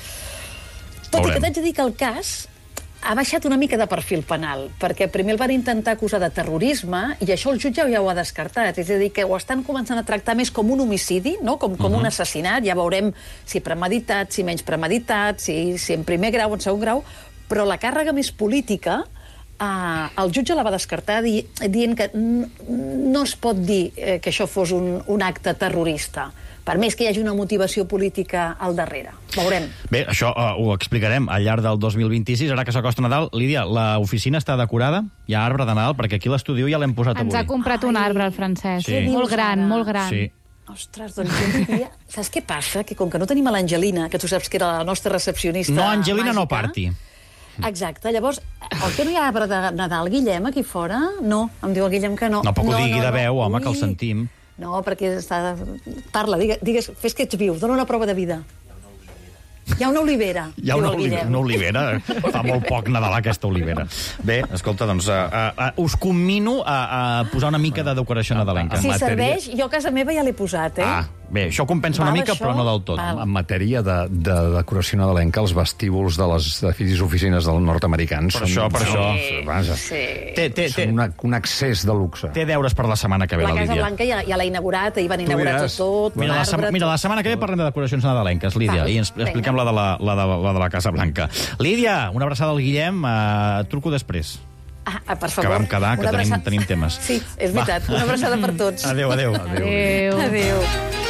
S9: Tot i que t'haig de dir que el cas ha baixat una mica de perfil penal, perquè primer el van intentar acusar de terrorisme i això el jutge ja ho ha descartat. És a dir, que ho estan començant a tractar més com un homicidi, no? com, com uh-huh. un assassinat. Ja veurem si premeditat, si menys premeditat, si, si en primer grau o en segon grau, però la càrrega més política eh, el jutge la va descartar di, dient que no es pot dir eh, que això fos un, un acte terrorista, per més que hi hagi una motivació política al darrere. Veurem.
S1: Bé, això uh, ho explicarem al llarg del dos mil vint-i-sis, ara que s'acosta Nadal. Lídia, l'oficina està decorada? Hi ha arbre de Nadal? Perquè aquí a l'estudi ja l'hem posat avui.
S18: Ens ha comprat un arbre, el Francesc.
S1: Sí.
S18: Molt gran, molt gran.
S1: Sí.
S9: Ostres, doncs jo diria... Saps què passa? Que com que no tenim a l'Angelina, que tu saps que era la nostra recepcionista
S1: No, Angelina,
S9: màgica,
S1: no party.
S9: Exacte, llavors, oi que no hi ha arbre de Nadal, Guillem, aquí fora? No, em diu el Guillem que no.
S1: No, però que ho
S9: no,
S1: digui
S9: no,
S1: de veu,
S9: no.
S1: home,
S9: Ui.
S1: que el sentim.
S9: No, perquè està... Parla, digues, digues, fes que ets viu, dona una prova de vida. Hi ha una olivera.
S1: Hi ha una olivera, una olivera. Fa molt poc Nadal aquesta olivera. Bé, escolta, doncs, uh, uh, uh, us commino a, a posar una mica de decoració nadalenca.
S9: Si serveix, jo a casa meva ja l'he posat, eh?
S1: Ah, bé, això compensa una
S9: Val,
S1: mica,
S9: això?
S1: però no del tot.
S9: Val.
S7: En matèria de, de decoració nadalenca, els vestíbuls de les edificis oficines dels nord-americans
S1: Per això, per això.
S7: Vaja,
S9: Sí.
S1: Té, té, té,
S7: són una, un excés de luxe.
S1: té deures per la setmana que ve,
S9: La
S1: la
S9: Casa
S1: Lídia.
S9: Blanca ja, ja l'ha inaugurat, ahir van inaugurar
S7: diràs.
S9: tot, tot,
S1: Mira la,
S9: arbre,
S1: sema, mira, la
S9: tot.
S1: setmana que ve parlem de decoracions nadalenques, Lídia,
S9: Val,
S1: i ens
S9: vinga.
S1: expliquem la de la, la, de, la de la Casa Blanca. Lídia, una abraçada al Guillem, uh, truco després.
S9: Ah, ah, per
S1: Que
S9: favor.
S1: vam quedar, que
S9: Una
S1: tenim,
S9: abraçada-
S1: tenim temes.
S9: Sí, és veritat.
S1: Va.
S9: Una abraçada per tots.
S1: Adéu, adéu.
S18: Adéu.
S9: Adéu.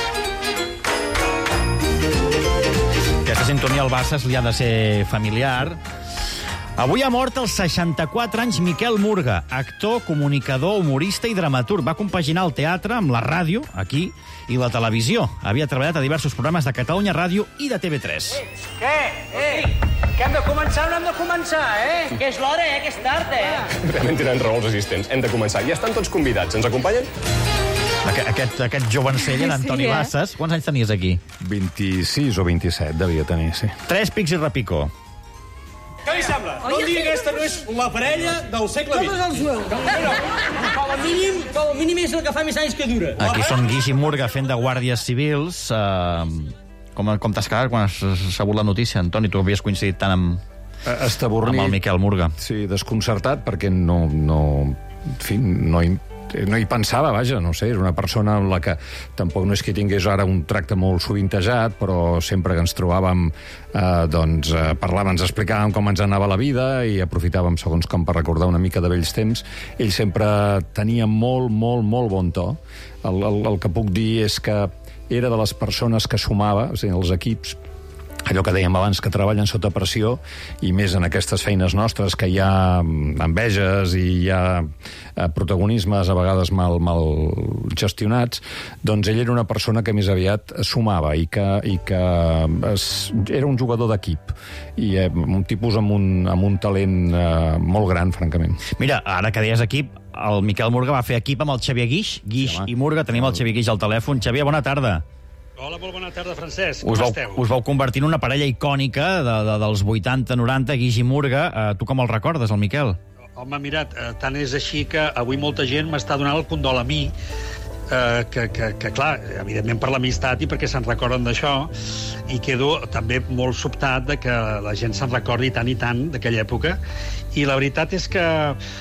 S1: Aquesta sintonia al Barça li ha de ser familiar. Avui ha mort als seixanta-quatre anys Miquel Murga, actor, comunicador, humorista i dramaturg. Va compaginar el teatre amb la ràdio, aquí, i la televisió. Havia treballat a diversos programes de Catalunya Ràdio i de T V tres.
S10: Què? Ei! Que hem de començar o no hem de començar, eh? Que és l'hora, eh? Que és tard, eh?
S11: Realment tenen raó els assistents. Hem de començar. Ja estan tots convidats. Ens acompanyen?
S1: Aquest, aquest, aquest jovencell, en Antoni
S11: Sí, eh?
S1: Bassas. Quants anys tenies aquí?
S7: vint-i-sis o vint-i-set devia tenir, sí.
S1: Tres pics i repicó.
S12: Què li sembla? No em digui que aquesta no és la parella del segle vint.
S10: Totes els jueus. Com a mínim, com a mínim és el que fa més anys que dura.
S1: Aquí són Guix i Murga fent de guàrdies civils. Uh, com com t'has quedat quan has sabut la notícia, Antoni? Tu havies coincidit tant amb,
S7: Estabornit,
S1: amb el Miquel Murga.
S7: Sí, desconcertat, perquè no, no, en fi, no, hi, no hi pensava, vaja, no sé, és una persona amb la que tampoc no és que tingués ara un tracte molt sovintejat, però sempre que ens trobàvem, eh, doncs, eh, parlàvem, ens explicàvem com ens anava la vida i aprofitàvem, segons com, per recordar una mica de vells temps. Ell sempre tenia molt, molt, molt bon to. El, el, el que puc dir és que era de les persones que sumava, o sigui, els equips, allò que dèiem abans, que treballen sota pressió, i més en aquestes feines nostres, que hi ha enveges i hi ha protagonismes a vegades mal, mal gestionats, doncs ell era una persona que més aviat sumava i que, i que es, era un jugador d'equip i eh, un tipus amb un, amb un talent eh, molt gran, francament.
S1: Mira, ara que deies equip, el Miquel Murga va fer equip amb el Xavier Guix. Guix sí, i Murga, tenim el Xavier Guix al telèfon. Xavier, bona tarda.
S12: Hola, molt bona tarda, Francesc.
S1: Us
S12: Com
S1: vau,
S12: esteu?
S1: us vau convertir en una parella icònica de, de, dels vuitanta noranta, Guix i Murga. Uh, tu com el recordes, el Miquel?
S12: Home, mira't, eh, tant és així que avui molta gent m'està donant el condol a mi, eh, que, que, que, clar, evidentment per l'amistat i perquè se'n recorden d'això, i quedo també molt sobtat de que la gent se'n recordi tant i tant d'aquella època. I la veritat és que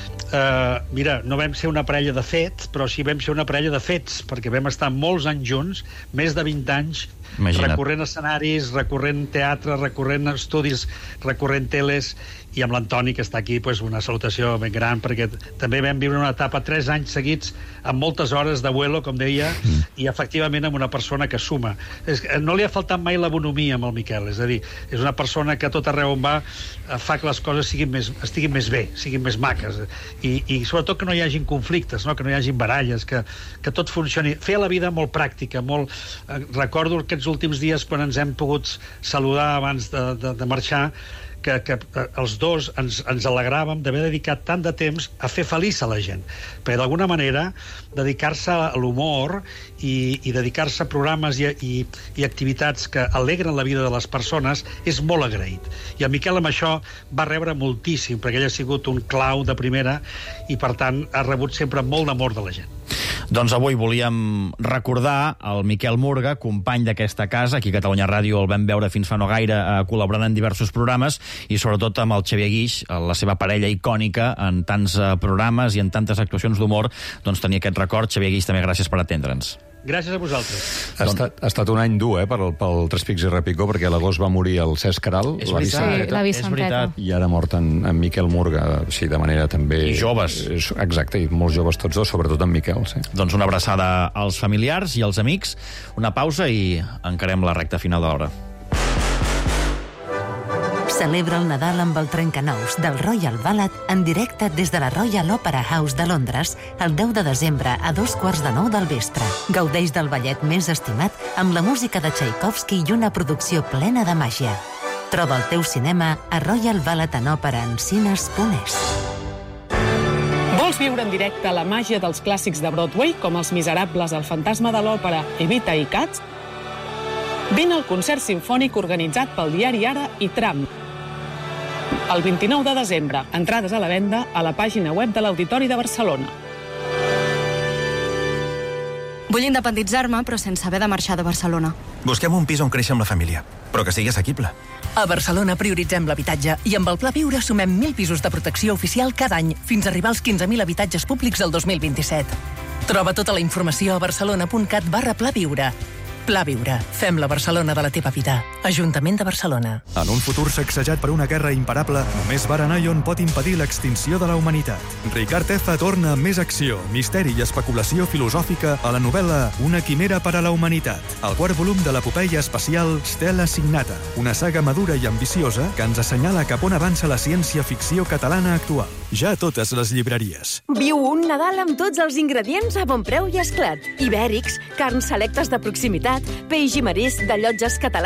S12: Uh, mira, no vam ser una parella de fets, però sí vam ser una parella de fets, perquè vam estar molts anys junts, més de vint anys,
S1: Imagina't.
S12: recorrent escenaris, recorrent teatre, recorrent estudis, recorrent teles, i amb l'Antoni, que està aquí, pues, una salutació ben gran, perquè també vam viure una etapa tres anys seguits, amb moltes hores de vuelo, com deia, mm. i efectivament amb una persona que suma. És, no li ha faltat mai la bonomia amb el Miquel, és a dir, és una persona que a tot arreu on va fa que les coses siguin més, estiguin més bé, siguin més maques, i, i sobretot que no hi hagin conflictes, no? Que no hi hagin baralles, que, que tot funcioni. Fer la vida molt pràctica, molt... Eh, recordo aquests últims dies quan ens hem pogut saludar abans de, de, de marxar, que, que els dos ens, ens alegràvem d'haver dedicat tant de temps a fer feliç a la gent. Perquè d'alguna manera dedicar-se a l'humor i, i dedicar-se a programes i, i, i activitats que alegren la vida de les persones és molt agraït. I el Miquel amb això va rebre moltíssim, perquè ell ha sigut un clau de primera i per tant ha rebut sempre molt d'amor de la gent.
S1: Doncs avui volíem recordar el Miquel Murga, company d'aquesta casa. Aquí a Catalunya Ràdio el vam veure fins fa no gaire eh, col·laborant en diversos programes i sobretot amb el Xavier Guix, la seva parella icònica en tants eh, programes i en tantes actuacions d'humor. Doncs tenir aquest record. Xavier Guix, també gràcies per atendre'ns.
S12: Gràcies a vosaltres.
S7: Ha estat, ha estat un any dur, eh, pel, pel Tres Pics i Repicó, perquè a l'agost va morir el Cesc Caral,
S1: És
S7: la
S1: veritat.
S7: Vicenteta,
S1: Sí, la Vicenteta.
S7: i ara ha mort en, en Miquel Murga, així de manera també...
S1: I joves.
S7: És, exacte, i molts joves tots dos, sobretot en Miquel, sí.
S1: Doncs una abraçada als familiars i als amics, una pausa i encarem la recta final de l'hora.
S14: Celebra el Nadal amb el Trencanous del Royal Ballad en directe des de la Royal Opera House de Londres el deu de desembre a dos quarts de nou del vespre. Gaudeix del ballet més estimat amb la música de Tchaikovsky i una producció plena de màgia. Troba el teu cinema a Royal Ballad and Opera en cines punt es.
S4: Vols viure en directe la màgia dels clàssics de Broadway, com Els Miserables, El fantasma de l'òpera, Evita i Cats? Vine al concert simfònic organitzat pel diari Ara i Tram. El vint-i-nou de desembre, entrades a la venda a la pàgina web de l'Auditori de Barcelona.
S16: Vull independitzar-me, però sense haver de marxar de Barcelona.
S17: Busquem un pis on créixer amb la família, però que sigui assequible.
S27: A Barcelona prioritzem l'habitatge i amb el Pla Viure sumem mil pisos de protecció oficial cada any fins a arribar als quinze mil habitatges públics el dos mil vint-i-set. Troba tota la informació a barcelona punt cat barra Pla Viure. Pla Viure. Fem la Barcelona de la teva vida. Ajuntament de Barcelona.
S28: En un futur sacsejat per una guerra imparable, només Baranaion pot impedir l'extinció de la humanitat. Ricard Eza torna amb més acció, misteri i especulació filosòfica a la novel·la Una quimera per a la humanitat, el quart volum de l'epopeia espacial Stella Signata, una saga madura i ambiciosa que ens assenyala cap on avança la ciència-ficció catalana actual. Ja a totes les llibreries.
S29: Viu un Nadal amb tots els ingredients a bon preu i esclat. Ibèrics, carns selectes de proximitat, peix i marisc de llotges catalanes,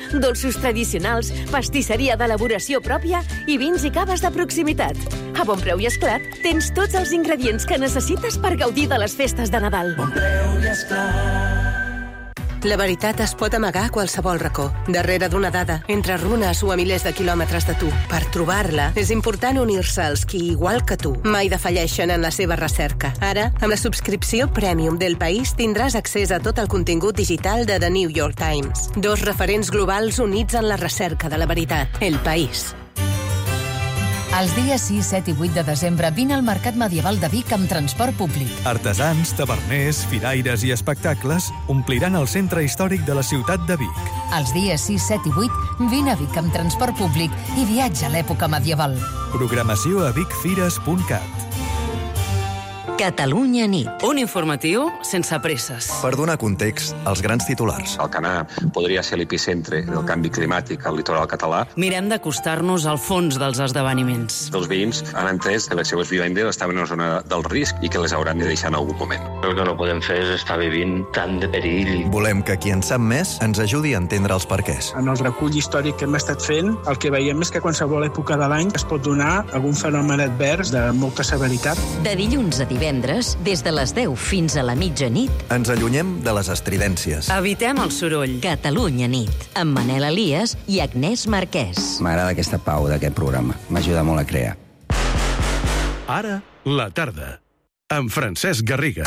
S29: dolços tradicionals, pastisseria d'elaboració pròpia i vins i caves de proximitat. A Bonpreu i Esclat tens tots els ingredients que necessites per gaudir de les festes de Nadal.
S23: Bonpreu i Esclat.
S27: La veritat es pot amagar a qualsevol racó, darrere d'una dada, entre runes o a milers de quilòmetres de tu. Per trobar-la, és important unir-se als qui, igual que tu, mai defalleixen en la seva recerca. Ara, amb la subscripció Premium del País, tindràs accés a tot el contingut digital de The New York Times. Dos referents globals units en la recerca de la veritat. El País.
S2: Els dies sis, set i vuit de desembre vine al Mercat Medieval de Vic amb transport públic.
S28: Artesans, taverners, firaires i espectacles ompliran el centre històric de la ciutat de Vic.
S2: Els dies sis, set i vuit vine a Vic amb transport públic i viatja a l'època medieval.
S28: Programació a vicfires punt cat.
S13: Catalunya nit. Un informatiu sense presses.
S17: Per donar context als grans titulars.
S15: Alcanar podria ser l'epicentre del canvi climàtic al litoral català.
S13: Mirem d'acostar-nos al fons dels esdeveniments.
S15: Els veïns han entès que les seves vivendes estaven en una zona del risc i que les hauran de deixar en algun moment.
S19: El que no podem fer és estar vivint tant de perill.
S17: Volem que qui en sap més ens ajudi a entendre els perquès.
S20: En el recull històric que hem estat fent, el que veiem és que a qualsevol època de l'any es pot donar algun fenomen advers de molta severitat.
S13: De dilluns a divendres, des de les deu fins a la mitjanit,
S17: ens allunyem de les estridències.
S13: Evitem el soroll. Catalunya nit, amb Manel Elias i Agnès Marquès.
S21: M'agrada aquesta pau d'aquest programa. M'ajuda molt a crear.
S3: Ara, la tarda, amb Francesc Garriga.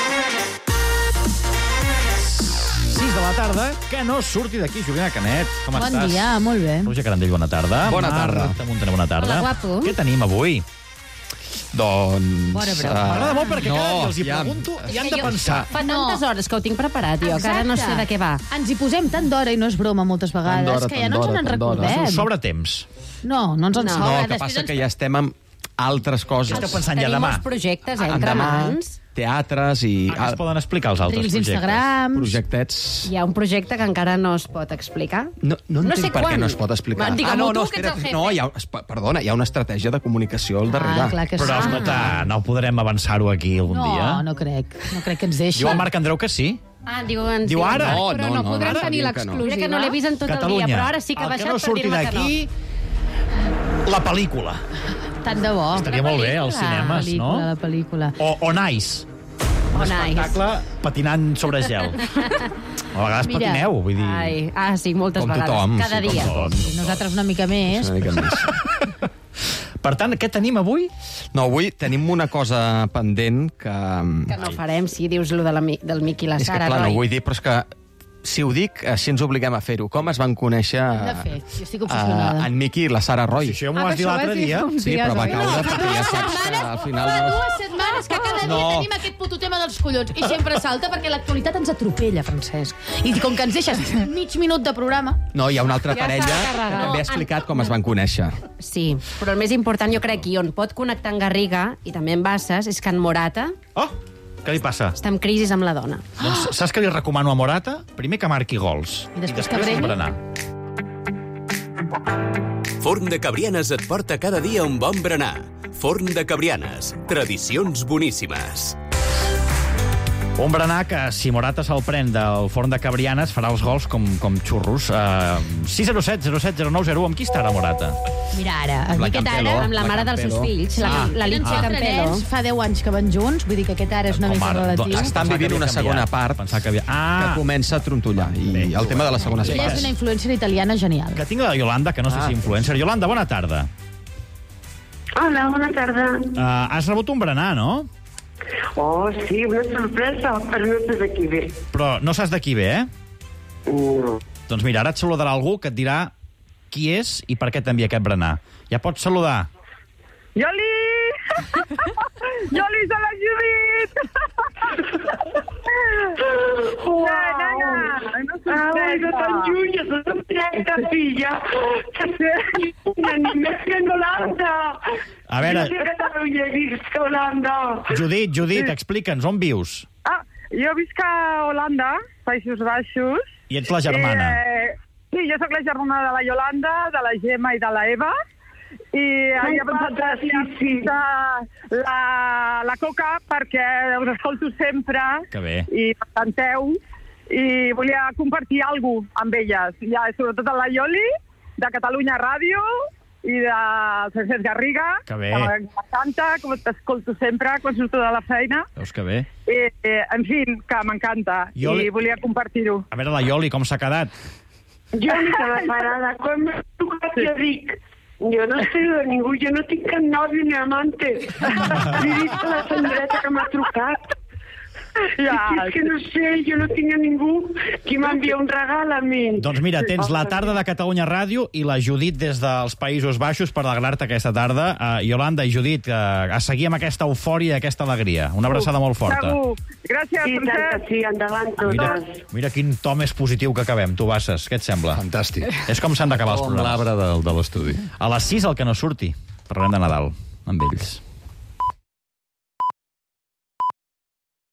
S1: sis de la tarda, que no surti d'aquí, Juliana Canet. Com
S18: Bon
S1: estàs?
S18: dia, molt bé.
S1: Roger Carandell, bona tarda.
S24: Bona tarda.
S1: Marta Muntaner, bona tarda.
S18: Hola, guapo.
S1: Què tenim avui?
S24: Doncs...
S18: Bona broma.
S24: Uh,
S1: M'agrada molt perquè
S24: no,
S1: cada dia els hi
S24: ja,
S1: pregunto i han
S18: que
S1: de
S18: jo-
S1: pensar.
S25: Fa tantes hores que ho tinc preparat, jo, que ara no sé de què va.
S18: Ens hi posem tant d'hora i no és broma moltes vegades,
S24: d'hora,
S18: que ja
S24: tant
S18: no ens
S24: d'hora,
S18: en
S24: tant d'hora.
S18: recordem.
S1: Sobra temps.
S18: No, no ens en
S25: No.
S18: sobra.
S24: No, el que
S18: Després
S24: passa
S18: ens-
S24: que ja estem amb altres coses.
S1: Esteu pensant ja
S25: Tenim
S1: demà?
S25: molts projectes eh, entre
S24: Endemà,
S25: mans.
S24: teatres i...
S1: Ah, que es poden explicar els altres
S18: Reels
S1: projectes.
S18: Instagrams.
S24: Projectets...
S25: Hi ha un projecte que encara no es pot explicar.
S24: No, no
S25: No
S24: entenc
S25: sé
S24: per
S25: quan.
S24: què no es pot explicar.
S25: Va, digue-m'ho
S24: ah, no,
S25: tu,
S24: no,
S25: que ets el jefe.
S24: no, hi ha, esp- perdona, hi ha una estratègia de comunicació al darrere.
S18: Ah, clar que sí.
S1: Però, escolta, no podrem avançar-ho aquí algun
S18: No,
S1: dia?
S18: no crec. No crec que ens deixi.
S1: Diu el Marc Andreu que sí.
S25: Ah, diu, ens
S1: Diu ara.
S24: No,
S18: Però
S24: no,
S18: no,
S24: no,
S18: podrem
S24: ara
S18: tenir
S24: diem que no.
S18: l'exclusiva.
S25: Mira que no l'he vist en tot
S1: Catalunya.
S25: el dia, però ara sí que ha
S1: el que
S25: baixat
S1: no
S25: per
S1: surti
S25: dir-me que no.
S1: d'aquí, la pel·lícula.
S18: Tant de bo.
S1: Estaria molt bé, als
S25: pel·lícula.
S1: cinemes,
S18: pel·lícula,
S1: no?
S18: La pel·lícula.
S1: O, o Nice. Un
S25: Oh, nice.
S1: espectacle patinant sobre gel. A vegades
S18: Mira.
S1: patineu, vull dir...
S25: Ai, ah, sí, moltes
S24: Com
S25: vegades.
S24: tothom,
S25: Cada
S24: sí, com
S25: dia.
S24: tothom.
S18: I nosaltres una mica més.
S24: Una mica més.
S1: Per tant, què tenim avui?
S24: No, avui tenim una cosa pendent que...
S25: Que no farem, si dius lo de la, Mi- del Miqui i la
S24: És que,
S25: Sara,
S24: clar, no
S25: Roy.
S24: ho vull dir, però és que si ho dic, així ens obliguem a fer-ho. Com es van conèixer
S18: Hem de fer. Jo estic
S24: eh,
S18: obsessionada.
S24: en Miqui i la Sara Roy?
S1: Si això m'ho
S18: Ah,
S1: vas dir
S18: això
S1: l'altre
S18: vas dir
S1: dia.
S18: fa uns
S24: Sí,
S18: dies,
S24: però va
S18: oi?
S24: caure
S18: No,
S24: perquè ja saps que al final...
S18: Fa
S24: No...
S18: dues setmanes que cada dia
S24: No.
S18: tenim aquest puto tema dels collons i sempre salta perquè l'actualitat ens atropella, Francesc. I com que ens deixes mig minut de programa...
S24: No, hi ha una altra
S25: Ja
S24: parella
S25: s'ha
S24: que
S25: carregat.
S24: també ha explicat com es van conèixer.
S25: Sí, però el més important, jo crec, i on pot connectar en Garriga i també en Bassas, és que en Morata
S1: Oh, què li passa?
S25: està en crisi amb la dona.
S1: Doncs saps què li recomano a Morata? Primer que marqui gols.
S18: I després que
S1: un
S18: bregui.
S1: berenar.
S26: Forn de Cabrianes et porta cada dia un bon berenar. Forn de Cabrianes. Tradicions boníssimes.
S1: Un berenar que, si Morata se'l pren del forn de Cabrianes, farà els gols com, com xurros. Uh, sis zero set zero set zero nou zero u. Amb qui està ara, Morata?
S18: Mira ara,
S24: Amb la
S18: aquest
S24: Campelo.
S18: ara...
S25: Amb la
S24: La
S25: mare dels seus
S24: Campelo.
S25: fills, la,
S1: Ah.
S25: la Lídia
S18: Ah.
S25: Campelo.
S18: Nens fa deu anys que van junts, vull dir que aquest ara és una
S1: Com
S18: mica
S1: ara?
S18: relatiu.
S1: Doncs
S24: Estan
S1: Pensava que
S24: vivint
S1: havia
S24: una segona
S1: canviat.
S24: part
S1: Pensava que havia... Ah,
S24: que comença a trontollar. I el tema de les segones
S18: Ella és
S24: parts.
S18: una influencer italiana genial.
S1: que tinc la Yolanda, que no sé
S24: Ah.
S1: si influencer. Yolanda, bona tarda.
S30: Hola, bona tarda.
S1: Uh, has rebut un berenar, no?
S30: Oh, sí, una sorpresa, però no sé de qui ve.
S1: Però no saps de qui ve, eh?
S30: No.
S1: Doncs mira, ara et saludarà algú que et dirà qui és i per què t'envia aquest berenar. Ja pots saludar.
S30: Ioli! Ioli, soc la Judit! Wow. Nena, no sorpresa. Ah, tan lluny, és una trenta, filla. Que sé, ni més que en Holanda.
S1: A veure-
S30: Jo sé que Catalunya he vist a Holanda.
S1: Judit, Judit, explica'ns, on vius?
S30: Ah, jo visc a Holanda, Països Baixos.
S1: I ets la germana.
S30: Eh, sí, jo sóc la germana de la Yolanda, de la Gemma i de la Eva. I havia pensat sí, sí. la, la Coca perquè us escolto sempre
S1: Que bé.
S30: i canteu i volia compartir alguna cosa amb elles. Ja, sobretot a la Ioli, de Catalunya Ràdio, i de Francesc Garriga,
S1: que bé.
S30: M'encanta, com t'escolto sempre quan surto de la feina.
S1: Veus que bé.
S30: I, i, en fi, que m'encanta,
S1: Ioli...
S30: i volia compartir-ho.
S1: A veure, la Ioli, com s'ha quedat?
S30: Jo ni que la parada, quan m'he trucat jo dic, jo no sé de ningú, jo no tinc cap nòvio ni amante. Li he dit a la Sandreta que m'ha trucat. Ja, és que no sé, jo no tinc a ningú qui m'envia un regal a mi.
S1: Doncs mira, tens la tarda de Catalunya Ràdio i la Judit des dels Països Baixos per alegrar-te aquesta tarda. Uh, Iolanda i Judit, uh, a seguir amb aquesta eufòria i aquesta alegria. Una abraçada molt forta.
S30: Segur. Gràcies, sí, Francesc. Sí, endavant totes.
S1: Mira, mira quin to més positiu que acabem. Tu, Basses, què et sembla?
S5: Fantàstic.
S1: És com s'han d'acabar els
S5: programes. Com l'arbre de, de l'estudi.
S1: A les sis el que no surti. Parlarem de Nadal amb ells.